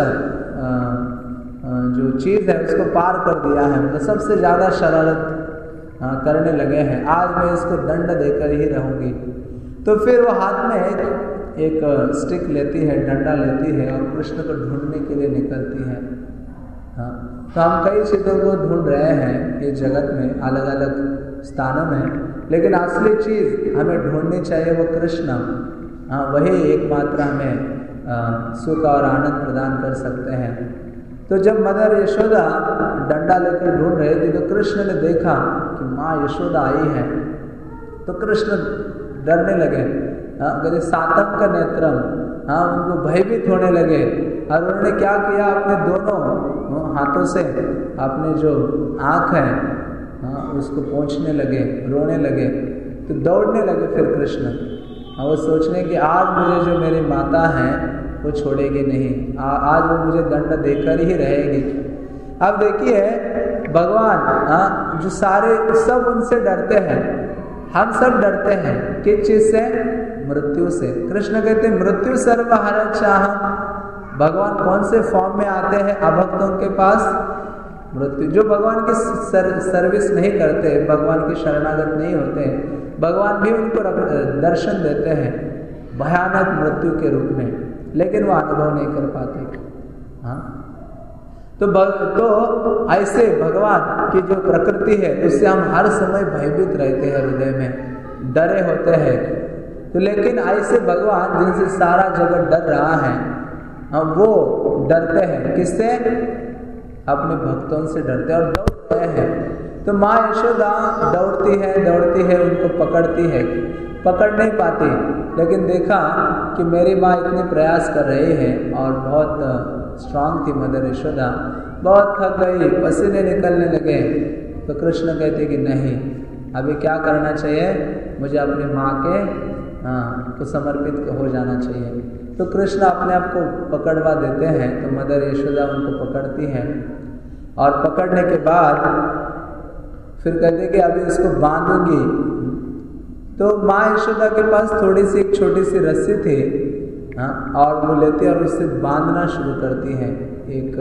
जो चीज़ है उसको पार कर दिया है, मतलब सबसे ज़्यादा शरारत करने लगे हैं, आज मैं इसको दंड देकर ही रहूँगी। तो फिर वो हाथ में एक, एक स्टिक लेती है, डंडा लेती है और कृष्ण को ढूंढने के लिए निकलती है। हाँ, तो हम कई चीज़ों को ढूंढ रहे हैं इस जगत में अलग अलग स्थानों में, लेकिन असली चीज़ हमें ढूंढनी चाहिए वो कृष्ण। हाँ, वही एकमात्र हमें सुख और आनंद प्रदान कर सकते हैं। तो जब मदर यशोदा डंडा लेकर ढूंढ रहे थे तो कृष्ण ने देखा कि माँ यशोदा आई है, तो कृष्ण डरने लगे। हाँ, कहते सातम का नेत्रम, हाँ उनको भयभीत होने लगे और उन्होंने क्या किया, अपने दोनों हाथों से अपने जो आँख है हाँ उसको पोंछने लगे, रोने लगे। तो दौड़ने लगे फिर कृष्ण, हाँ वो सोचने कि आज मुझे जो मेरी माता है वो छोड़ेगी नहीं, आ, आज वो मुझे दंड देकर ही रहेगी। अब देखिए भगवान हाँ जो सारे सब उनसे डरते हैं, हम सब डरते हैं किस चीज़ से, मृत्यु से। कृष्ण कहते हैं मृत्यु सर्वहर चाह। भगवान कौन से फॉर्म में आते हैं अभक्तों के पास, मृत्यु। जो भगवान की सर, सर्विस नहीं करते, भगवान की शरणागत नहीं होते, भगवान भी उनको दर्शन देते हैं भयानक मृत्यु के रूप में, लेकिन वो अनुभव नहीं कर पाते। हाँ, तो तो ऐसे भगवान की जो प्रकृति है उससे हम हर समय भयभीत रहते हैं, हृदय में डरे होते हैं। तो लेकिन ऐसे भगवान जिनसे सारा जगत डर रहा है, हम वो डरते हैं किससे, अपने भक्तों से डरते हैं और दौड़ रहे हैं। तो माँ यशोदा दौड़ती है दौड़ती है उनको पकड़ती है, पकड़ नहीं पाती, लेकिन देखा कि मेरी माँ इतने प्रयास कर रही है और बहुत स्ट्रांग थी मदर यशोदा, बहुत थक गई, पसीने निकलने लगे। तो कृष्ण कहते कि नहीं, अभी क्या करना चाहिए, मुझे अपनी माँ के हाँ को समर्पित हो जाना चाहिए। तो कृष्ण अपने आप को पकड़वा देते हैं। तो मदर यशोदा उनको पकड़ती हैं और पकड़ने के बाद फिर कहते कि अभी इसको बांधूंगी। तो माँ यशोदा के पास थोड़ी सी एक छोटी सी रस्सी थी हाँ, और वो लेती है और उससे बांधना शुरू करती हैं, एक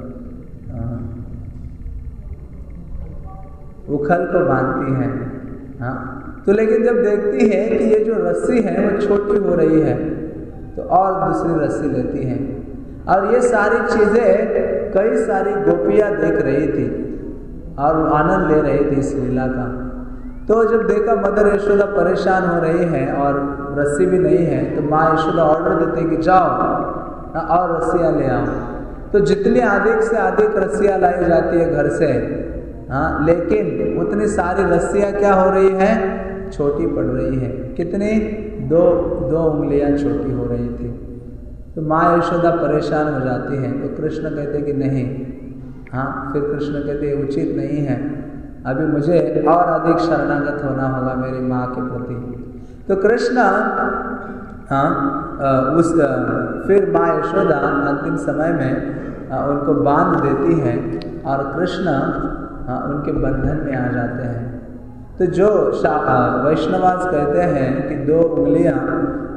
उखल को बांधती हैं। हाँ, तो लेकिन जब देखती है कि ये जो रस्सी है वो छोटी हो रही है, तो और दूसरी रस्सी लेती हैं। और ये सारी चीज़ें कई सारी गोपियाँ देख रही थी और आनंद ले रही थी इस लीला का। तो जब देखा मदर यशोदा परेशान हो रही है और रस्सी भी नहीं है, तो माँ यशोदा ऑर्डर देते कि जाओ और रस्सियाँ ले आओ। तो जितनी अधिक से अधिक रस्सियाँ लाई जाती है घर से हाँ, लेकिन उतनी सारी रस्सियाँ क्या हो रही है, छोटी पड़ रही है। कितनी, दो दो उंगलियाँ छोटी हो रही थी। तो माँ यशोदा परेशान हो जाती हैं। तो कृष्ण कहते कि नहीं हाँ, फिर कृष्ण कहते उचित नहीं है, अभी मुझे और अधिक शरणागत होना होगा मेरी माँ के प्रति। तो कृष्ण हाँ उस फिर माँ यशोदा अंतिम समय में आ, उनको बांध देती हैं और कृष्ण हाँ उनके बंधन में आ जाते हैं। तो जो वैष्णवास कहते हैं कि दो उंगलियां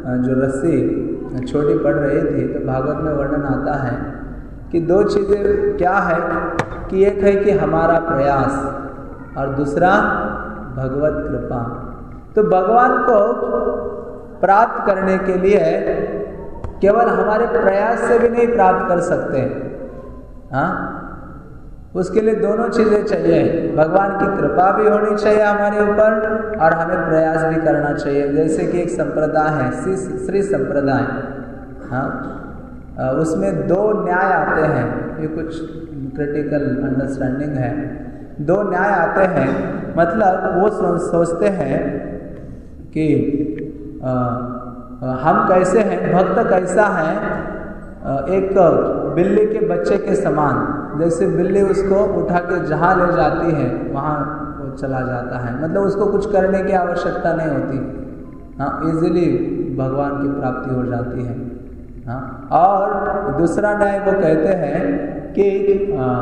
जो रस्सी छोटी पड़ रही थी, तो भागवत में वर्णन आता है कि दो चीज़ें क्या है कि एक है कि हमारा प्रयास और दूसरा भगवत कृपा। तो भगवान को प्राप्त करने के लिए केवल हमारे प्रयास से भी नहीं प्राप्त कर सकते, हाँ, उसके लिए दोनों चीज़ें चाहिए। भगवान की कृपा भी होनी चाहिए हमारे ऊपर और हमें प्रयास भी करना चाहिए। जैसे कि एक संप्रदाय है श्री श्री संप्रदाय, हाँ, उसमें दो न्याय आते हैं, ये कुछ क्रिटिकल अंडरस्टैंडिंग है। दो न्याय आते हैं, मतलब वो सोचते हैं कि आ, हम कैसे हैं, भक्त कैसा है, एक बिल्ली के बच्चे के समान। जैसे बिल्ली उसको उठा के जहाँ ले जाती है वहाँ वो चला जाता है, मतलब उसको कुछ करने की आवश्यकता नहीं होती, हाँ, इजीली भगवान की प्राप्ति हो जाती है, हाँ। और दूसरा न्याय वो कहते हैं कि आ,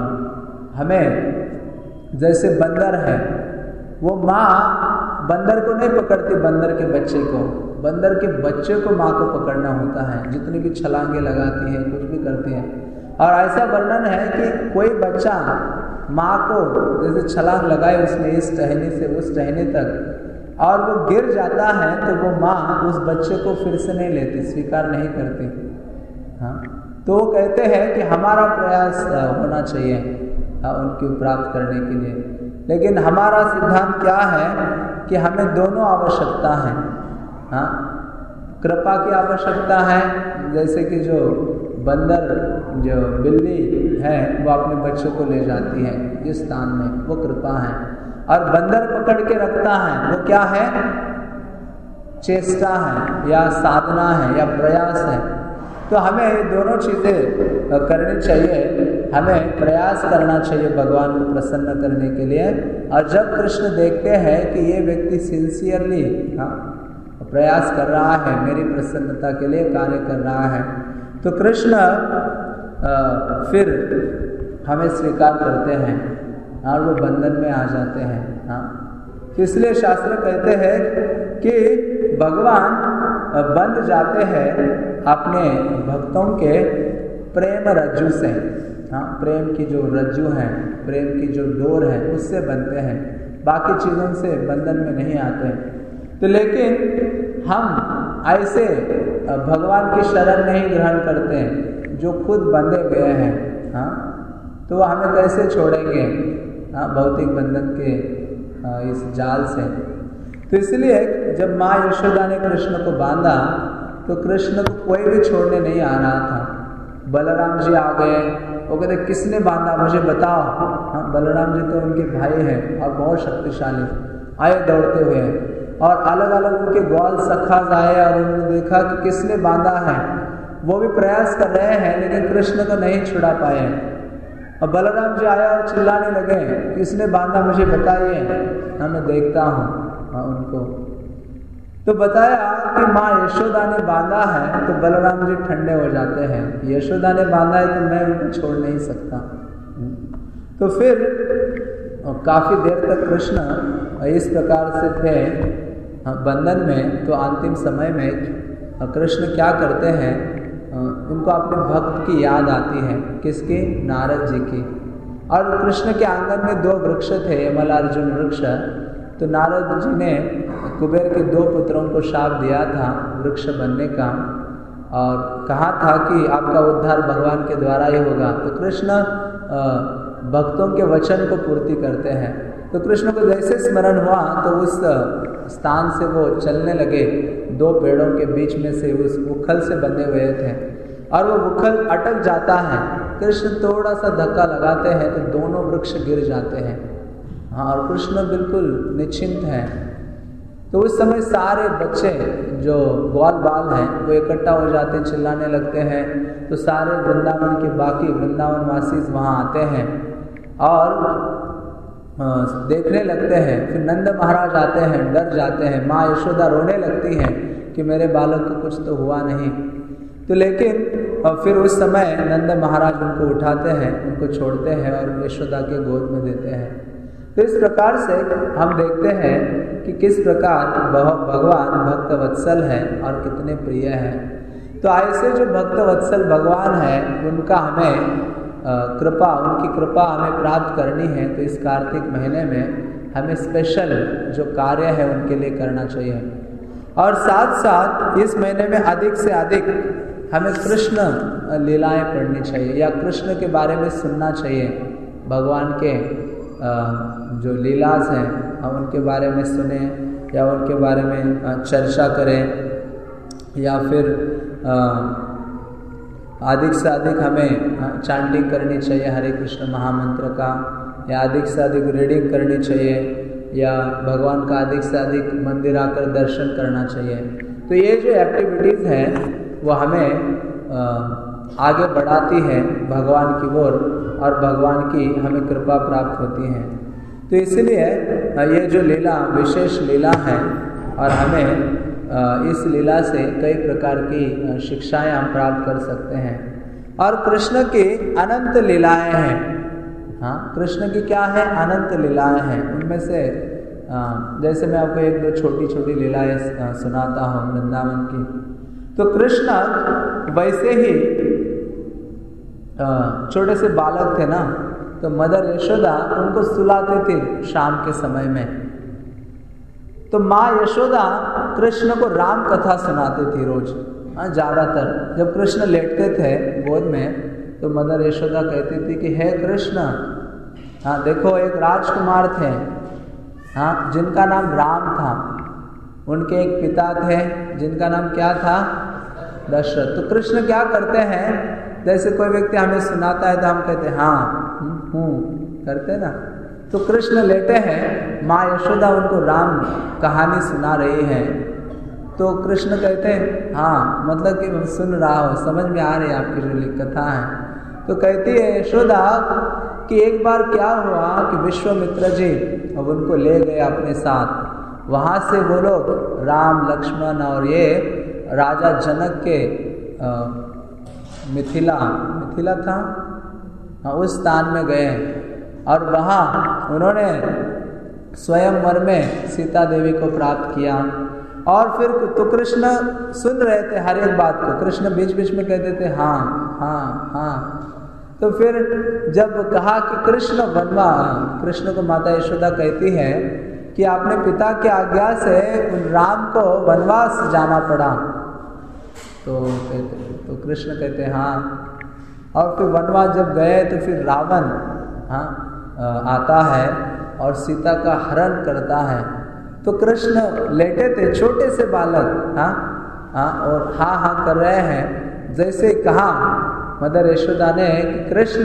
हमें जैसे बंदर है, वो माँ बंदर को नहीं पकड़ती, बंदर के बच्चे को, बंदर के बच्चे को माँ को पकड़ना होता है, जितनी भी छलांगे लगाती है, कुछ भी करती है। और ऐसा वर्णन है कि कोई बच्चा माँ को जैसे छलांग लगाए उसने इस टहनी से उस टहनी तक, और वो गिर जाता है, तो वो माँ उस बच्चे को फिर से नहीं लेती, स्वीकार नहीं करती, हाँ। तो वो कहते हैं कि हमारा प्रयास होना चाहिए उनकी प्राप्त करने के लिए, लेकिन हमारा सिद्धांत क्या है कि हमें दोनों आवश्यकता है, हाँ। कृपा की आवश्यकता है, जैसे कि जो बंदर जो बिल्ली है वो अपने बच्चों को ले जाती है जिस स्थान में, वो कृपा है। और बंदर पकड़ के रखता है, वो क्या है, चेष्टा है या साधना है या प्रयास है। तो हमें ये दोनों चीज़ें करनी चाहिए, हमें प्रयास करना चाहिए भगवान को प्रसन्न करने के लिए। और जब कृष्ण देखते हैं कि ये व्यक्ति सिंसियरली, हाँ, प्रयास कर रहा है, मेरी प्रसन्नता के लिए कार्य कर रहा है, तो कृष्ण आ, फिर हमें स्वीकार करते हैं और वो बंधन में आ जाते हैं, हाँ। इसलिए शास्त्र कहते हैं कि भगवान बंध जाते हैं अपने भक्तों के प्रेम रज्जु से, हाँ, प्रेम की जो रज्जु है, प्रेम की जो डोर है, उससे बनते हैं, बाकी चीज़ों से बंधन में नहीं आते। तो लेकिन हम ऐसे भगवान की शरण नहीं ग्रहण करते हैं जो खुद बंधे गए हैं, हाँ, तो वो हमें कैसे छोड़ेंगे, हाँ, भौतिक बंधन के इस जाल से। तो इसलिए जब माँ यशोदा ने कृष्ण को बांधा तो कृष्ण को कोई भी छोड़ने नहीं आ रहा था। बलराम जी आ गए, वो कहते किसने बांधा मुझे बताओ, हाँ, बलराम जी तो उनके भाई हैं और बहुत शक्तिशाली, आए दौड़ते हुए, और अलग अलग उनके ग्वाल सखाज आए और उन्होंने देखा कि किसने बांधा है। वो भी प्रयास कर रहे हैं लेकिन कृष्ण को नहीं छुड़ा पाए। और बलराम जी आया और चिल्लाने लगे, किसने बांधा मुझे बताइए, हाँ, मैं देखता हूँ, हाँ, उनको। तो बताया कि माँ यशोदा ने बांधा है, तो बलराम जी ठंडे हो जाते हैं, यशोदा ने बांधा है तो मैं उनको छोड़ नहीं सकता। तो फिर काफ़ी देर तक कृष्ण इस प्रकार से थे बंधन में। तो अंतिम समय में कृष्ण क्या करते हैं, उनको अपने भक्त की याद आती है, किसकी, नारद जी की। और कृष्ण के आंगन में दो वृक्ष थे, यमलार्जुन वृक्ष। तो नारद जी ने कुबेर के दो पुत्रों को शाप दिया था वृक्ष बनने का, और कहा था कि आपका उद्धार भगवान के द्वारा ही होगा। तो कृष्ण भक्तों के वचन को पूर्ति करते हैं। तो कृष्ण को जैसे स्मरण हुआ तो उस स्थान से वो चलने लगे, दो पेड़ों के बीच में से उस उखल से बंधे हुए थे, और वो उखल अटक जाता है। कृष्ण थोड़ा सा धक्का लगाते हैं तो दोनों वृक्ष गिर जाते हैं, हाँ, और कृष्ण बिल्कुल निश्चिंत हैं। तो उस समय सारे बच्चे जो ग्वाल बाल हैं वो इकट्ठा हो जाते हैं, चिल्लाने लगते हैं। तो सारे वृंदावन के बाकी वृंदावन वासी वहाँ आते हैं और देखने लगते हैं। फिर नंद महाराज आते हैं, डर जाते हैं, माँ यशोदा रोने लगती हैं कि मेरे बालक को कुछ तो हुआ नहीं। तो लेकिन फिर उस समय नंद महाराज उनको उठाते हैं, उनको छोड़ते हैं और यशोदा के गोद में देते हैं। तो इस प्रकार से हम देखते हैं कि किस प्रकार भगवान भक्त वत्सल है और कितने प्रिय है। तो ऐसे जो भक्त वत्सल भगवान है उनका हमें कृपा उनकी कृपा हमें प्राप्त करनी है। तो इस कार्तिक महीने में हमें स्पेशल जो कार्य है उनके लिए करना चाहिए। और साथ साथ इस महीने में अधिक से अधिक हमें कृष्ण लीलाएं पढ़नी चाहिए या कृष्ण के बारे में सुनना चाहिए। भगवान के जो लीलास हैं हम उनके बारे में सुने या उनके बारे में चर्चा करें या फिर अधिक से अधिक हमें चैंटिंग करनी चाहिए हरे कृष्ण महामंत्र का, या अधिक से अधिक रीडिंग करनी चाहिए, या भगवान का अधिक से अधिक मंदिर आकर दर्शन करना चाहिए। तो ये जो एक्टिविटीज़ हैं वो हमें आगे बढ़ाती है भगवान की ओर और भगवान की हमें कृपा प्राप्त होती है। तो इसलिए ये जो लीला विशेष लीला है और हमें इस लीला से कई प्रकार की शिक्षाएं हम प्राप्त कर सकते हैं। और कृष्ण की अनंत लीलाएं हैं। हाँ, कृष्ण की क्या है? अनंत लीलाएं हैं। उनमें से जैसे मैं आपको एक दो छोटी छोटी लीलाएं सुनाता हूँ वृंदावन की। तो कृष्ण वैसे ही छोटे से बालक थे ना, तो मदर यशोदा उनको सुलाते थे शाम के समय में। तो माँ यशोदा कृष्ण को राम कथा सुनाती थी रोज। हाँ, ज़्यादातर जब कृष्ण लेटते थे गोद में तो मदर यशोदा कहती थी कि हे कृष्ण, हाँ देखो एक राजकुमार थे, हाँ, जिनका नाम राम था। उनके एक पिता थे जिनका नाम क्या था? दशरथ। तो कृष्ण क्या करते हैं, जैसे कोई व्यक्ति हमें सुनाता है तो हम कहते हैं हाँ हूँ करते ना। तो कृष्ण लेटे हैं, माँ यशोदा उनको राम कहानी सुना रही है। तो कृष्ण कहते हैं हाँ, मतलब कि सुन रहा हो, समझ में आ रही है आपकी जो कथा है। तो कहती है यशोदा कि एक बार क्या हुआ कि विश्वामित्र जी अब उनको ले गए अपने साथ। वहाँ से वो लोग राम लक्ष्मण और ये राजा जनक के आ, मिथिला मिथिला था, हाँ, उस स्थान में गए और वहाँ उन्होंने स्वयंवर में सीता देवी को प्राप्त किया। और फिर तो कृष्ण सुन रहे थे हर एक बात को। कृष्ण बीच बीच में कहते थे हाँ हाँ हाँ। तो फिर जब कहा कि कृष्ण वनवा, कृष्ण को माता यशोदा कहती है कि आपने पिता की आज्ञा से राम को वनवास जाना पड़ा। तो कहते तो कृष्ण कहते हैं हाँ। और फिर वनवास जब गए तो फिर रावण हाँ आता है और सीता का हरण करता है। तो कृष्ण लेटे थे छोटे से बालक, हाँ हाँ, और हाँ हाँ कर रहे हैं। जैसे कहा मदर यशोदा ने कि कृष्ण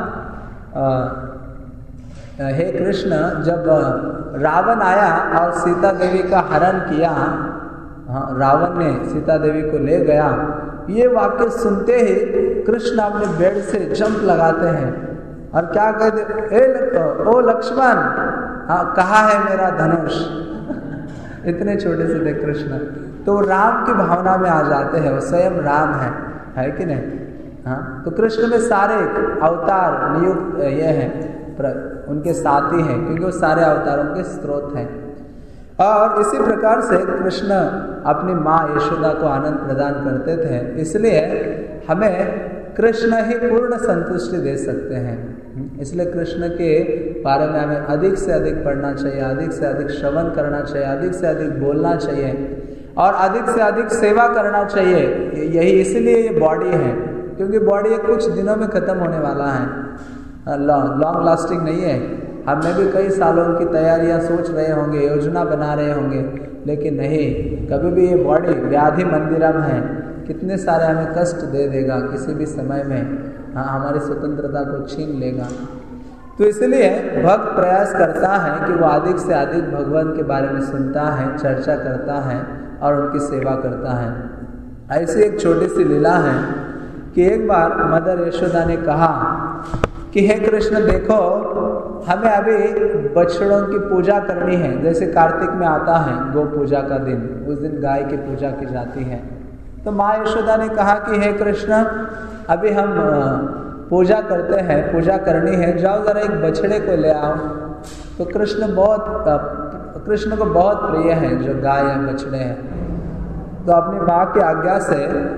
हे कृष्ण, जब रावण आया और सीता देवी का हरण किया, हाँ, रावण ने सीता देवी को ले गया, ये वाक्य सुनते ही कृष्ण अपने बेड से जंप लगाते हैं और क्या कहते, ए ओ लक्ष्मण, हाँ कहाँ है मेरा धनुष। इतने छोटे से थे कृष्ण, तो राम की भावना में आ जाते हैं। वो स्वयं राम है, है कि नहीं? हाँ, तो कृष्ण में सारे अवतार नियुक्त ये हैं, उनके साथी हैं, क्योंकि वो सारे अवतारों के स्रोत हैं। और इसी प्रकार से कृष्ण अपनी माँ यशोदा को आनंद प्रदान करते थे। इसलिए हमें कृष्ण ही पूर्ण संतुष्टि दे सकते हैं। इसलिए कृष्ण के बारे में हमें अधिक से अधिक पढ़ना चाहिए, अधिक से अधिक श्रवण करना चाहिए, अधिक से अधिक बोलना चाहिए और अधिक से अधिक सेवा करना चाहिए। यही इसलिए ये बॉडी है, क्योंकि बॉडी कुछ दिनों में ख़त्म होने वाला है, लॉन्ग लास्टिंग नहीं है। हमने भी कई सालों की तैयारियां सोच रहे होंगे, योजना बना रहे होंगे, लेकिन नहीं, कभी भी ये बॉडी व्याधि मंदिरम है, कितने सारे हमें कष्ट दे देगा किसी भी समय में। हाँ, हमारी स्वतंत्रता को छीन लेगा। तो इसलिए भक्त प्रयास करता है कि वो अधिक से अधिक भगवान के बारे में सुनता है, चर्चा करता है और उनकी सेवा करता है। ऐसी एक छोटी सी लीला है कि एक बार मदर यशोदा ने कहा कि हे कृष्ण, देखो हमें अभी बछड़ों की पूजा करनी है। जैसे कार्तिक में आता है गौ पूजा का दिन, उस दिन गाय की पूजा की जाती है। तो माँ यशोदा ने कहा कि हे कृष्ण, अभी हम पूजा करते हैं, पूजा करनी है, जाओ ज़रा एक बछड़े को ले आओ तो कृष्ण बहुत कृष्ण को बहुत प्रिय है जो गाय या बछड़े हैं। तो अपनी माँ की आज्ञा से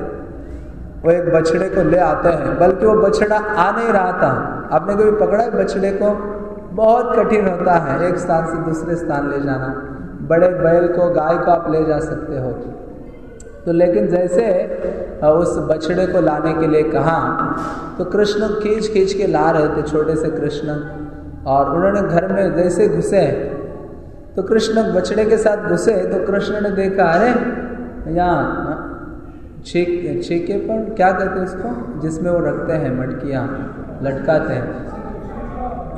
वो एक बछड़े को ले आते हैं, बल्कि वो बछड़ा आ नहीं रहा था। आपने कभी पकड़ा है बछड़े को? बहुत कठिन होता है एक स्थान से दूसरे स्थान ले जाना। बड़े बैल को, गाय को आप ले जा सकते हो, तो लेकिन जैसे उस बछड़े को लाने के लिए कहा तो कृष्ण खींच खींच के ला रहे थे, छोटे से कृष्ण। और उन्होंने घर में जैसे घुसे तो कृष्ण बछड़े के साथ घुसे तो कृष्ण ने देखा, अरे यहाँ छीक छीके पर क्या कहते हैं उसको, जिसमें वो रखते हैं मटकियाँ लटकाते हैं,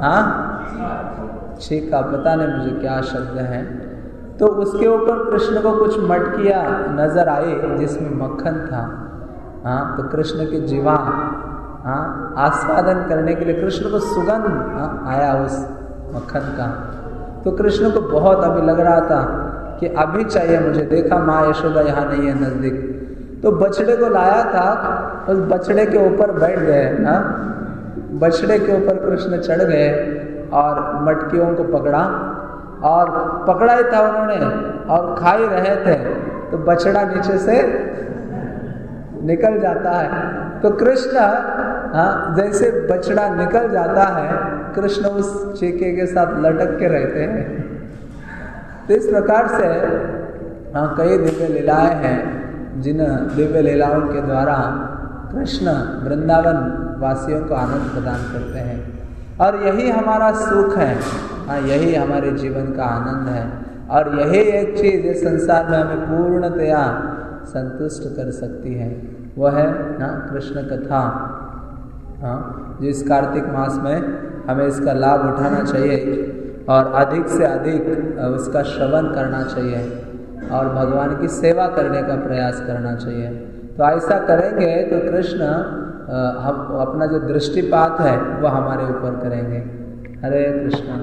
हाँ छीका, पता नहीं मुझे क्या शब्द है। तो उसके ऊपर कृष्ण को कुछ मटकियाँ नजर आई जिसमें मक्खन था। हाँ, तो कृष्ण की जीवा हाँ आस्वादन करने के लिए कृष्ण को सुगंध हाँ, आया उस मक्खन का। तो कृष्ण को बहुत अभी लग रहा था कि अभी चाहिए मुझे। देखा माँ यशोदा यहाँ नहीं है नजदीक, तो बछड़े को लाया था, उस बछड़े के ऊपर बैठ गए। हाँ, बछड़े के ऊपर कृष्ण चढ़ गए और मटकियों को पकड़ा, और पकड़ा ही था उन्होंने और खा ही रहे थे, तो बछड़ा नीचे से निकल जाता है। तो कृष्ण हाँ जैसे बछड़ा निकल जाता है, कृष्ण उस चीके के साथ लटक के रहते हैं। तो इस प्रकार से हाँ कई दिव्य लीलाएं हैं जिन दिव्य लीलाओं के द्वारा कृष्ण वृंदावन वासियों को आनंद प्रदान करते हैं। और यही हमारा सुख है, हाँ यही हमारे जीवन का आनंद है। और यही एक चीज़ इस संसार में हमें पूर्णतया संतुष्ट कर सकती है, वह है ना कृष्ण कथा। हाँ, जो इस कार्तिक मास में हमें इसका लाभ उठाना चाहिए और अधिक से अधिक उसका श्रवण करना चाहिए और भगवान की सेवा करने का प्रयास करना चाहिए। तो ऐसा करेंगे तो कृष्ण हम अपना जो दृष्टिपात है वह हमारे ऊपर करेंगे। हरे कृष्णा,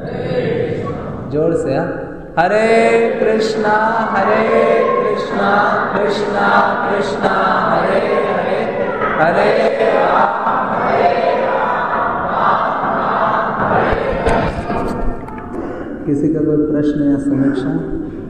जोर से हाँ, हरे कृष्णा हरे कृष्णा कृष्णा कृष्णा हरे हरे, हरे राम हरे राम राम राम हरे। किसी का कोई प्रश्न या समीक्षा?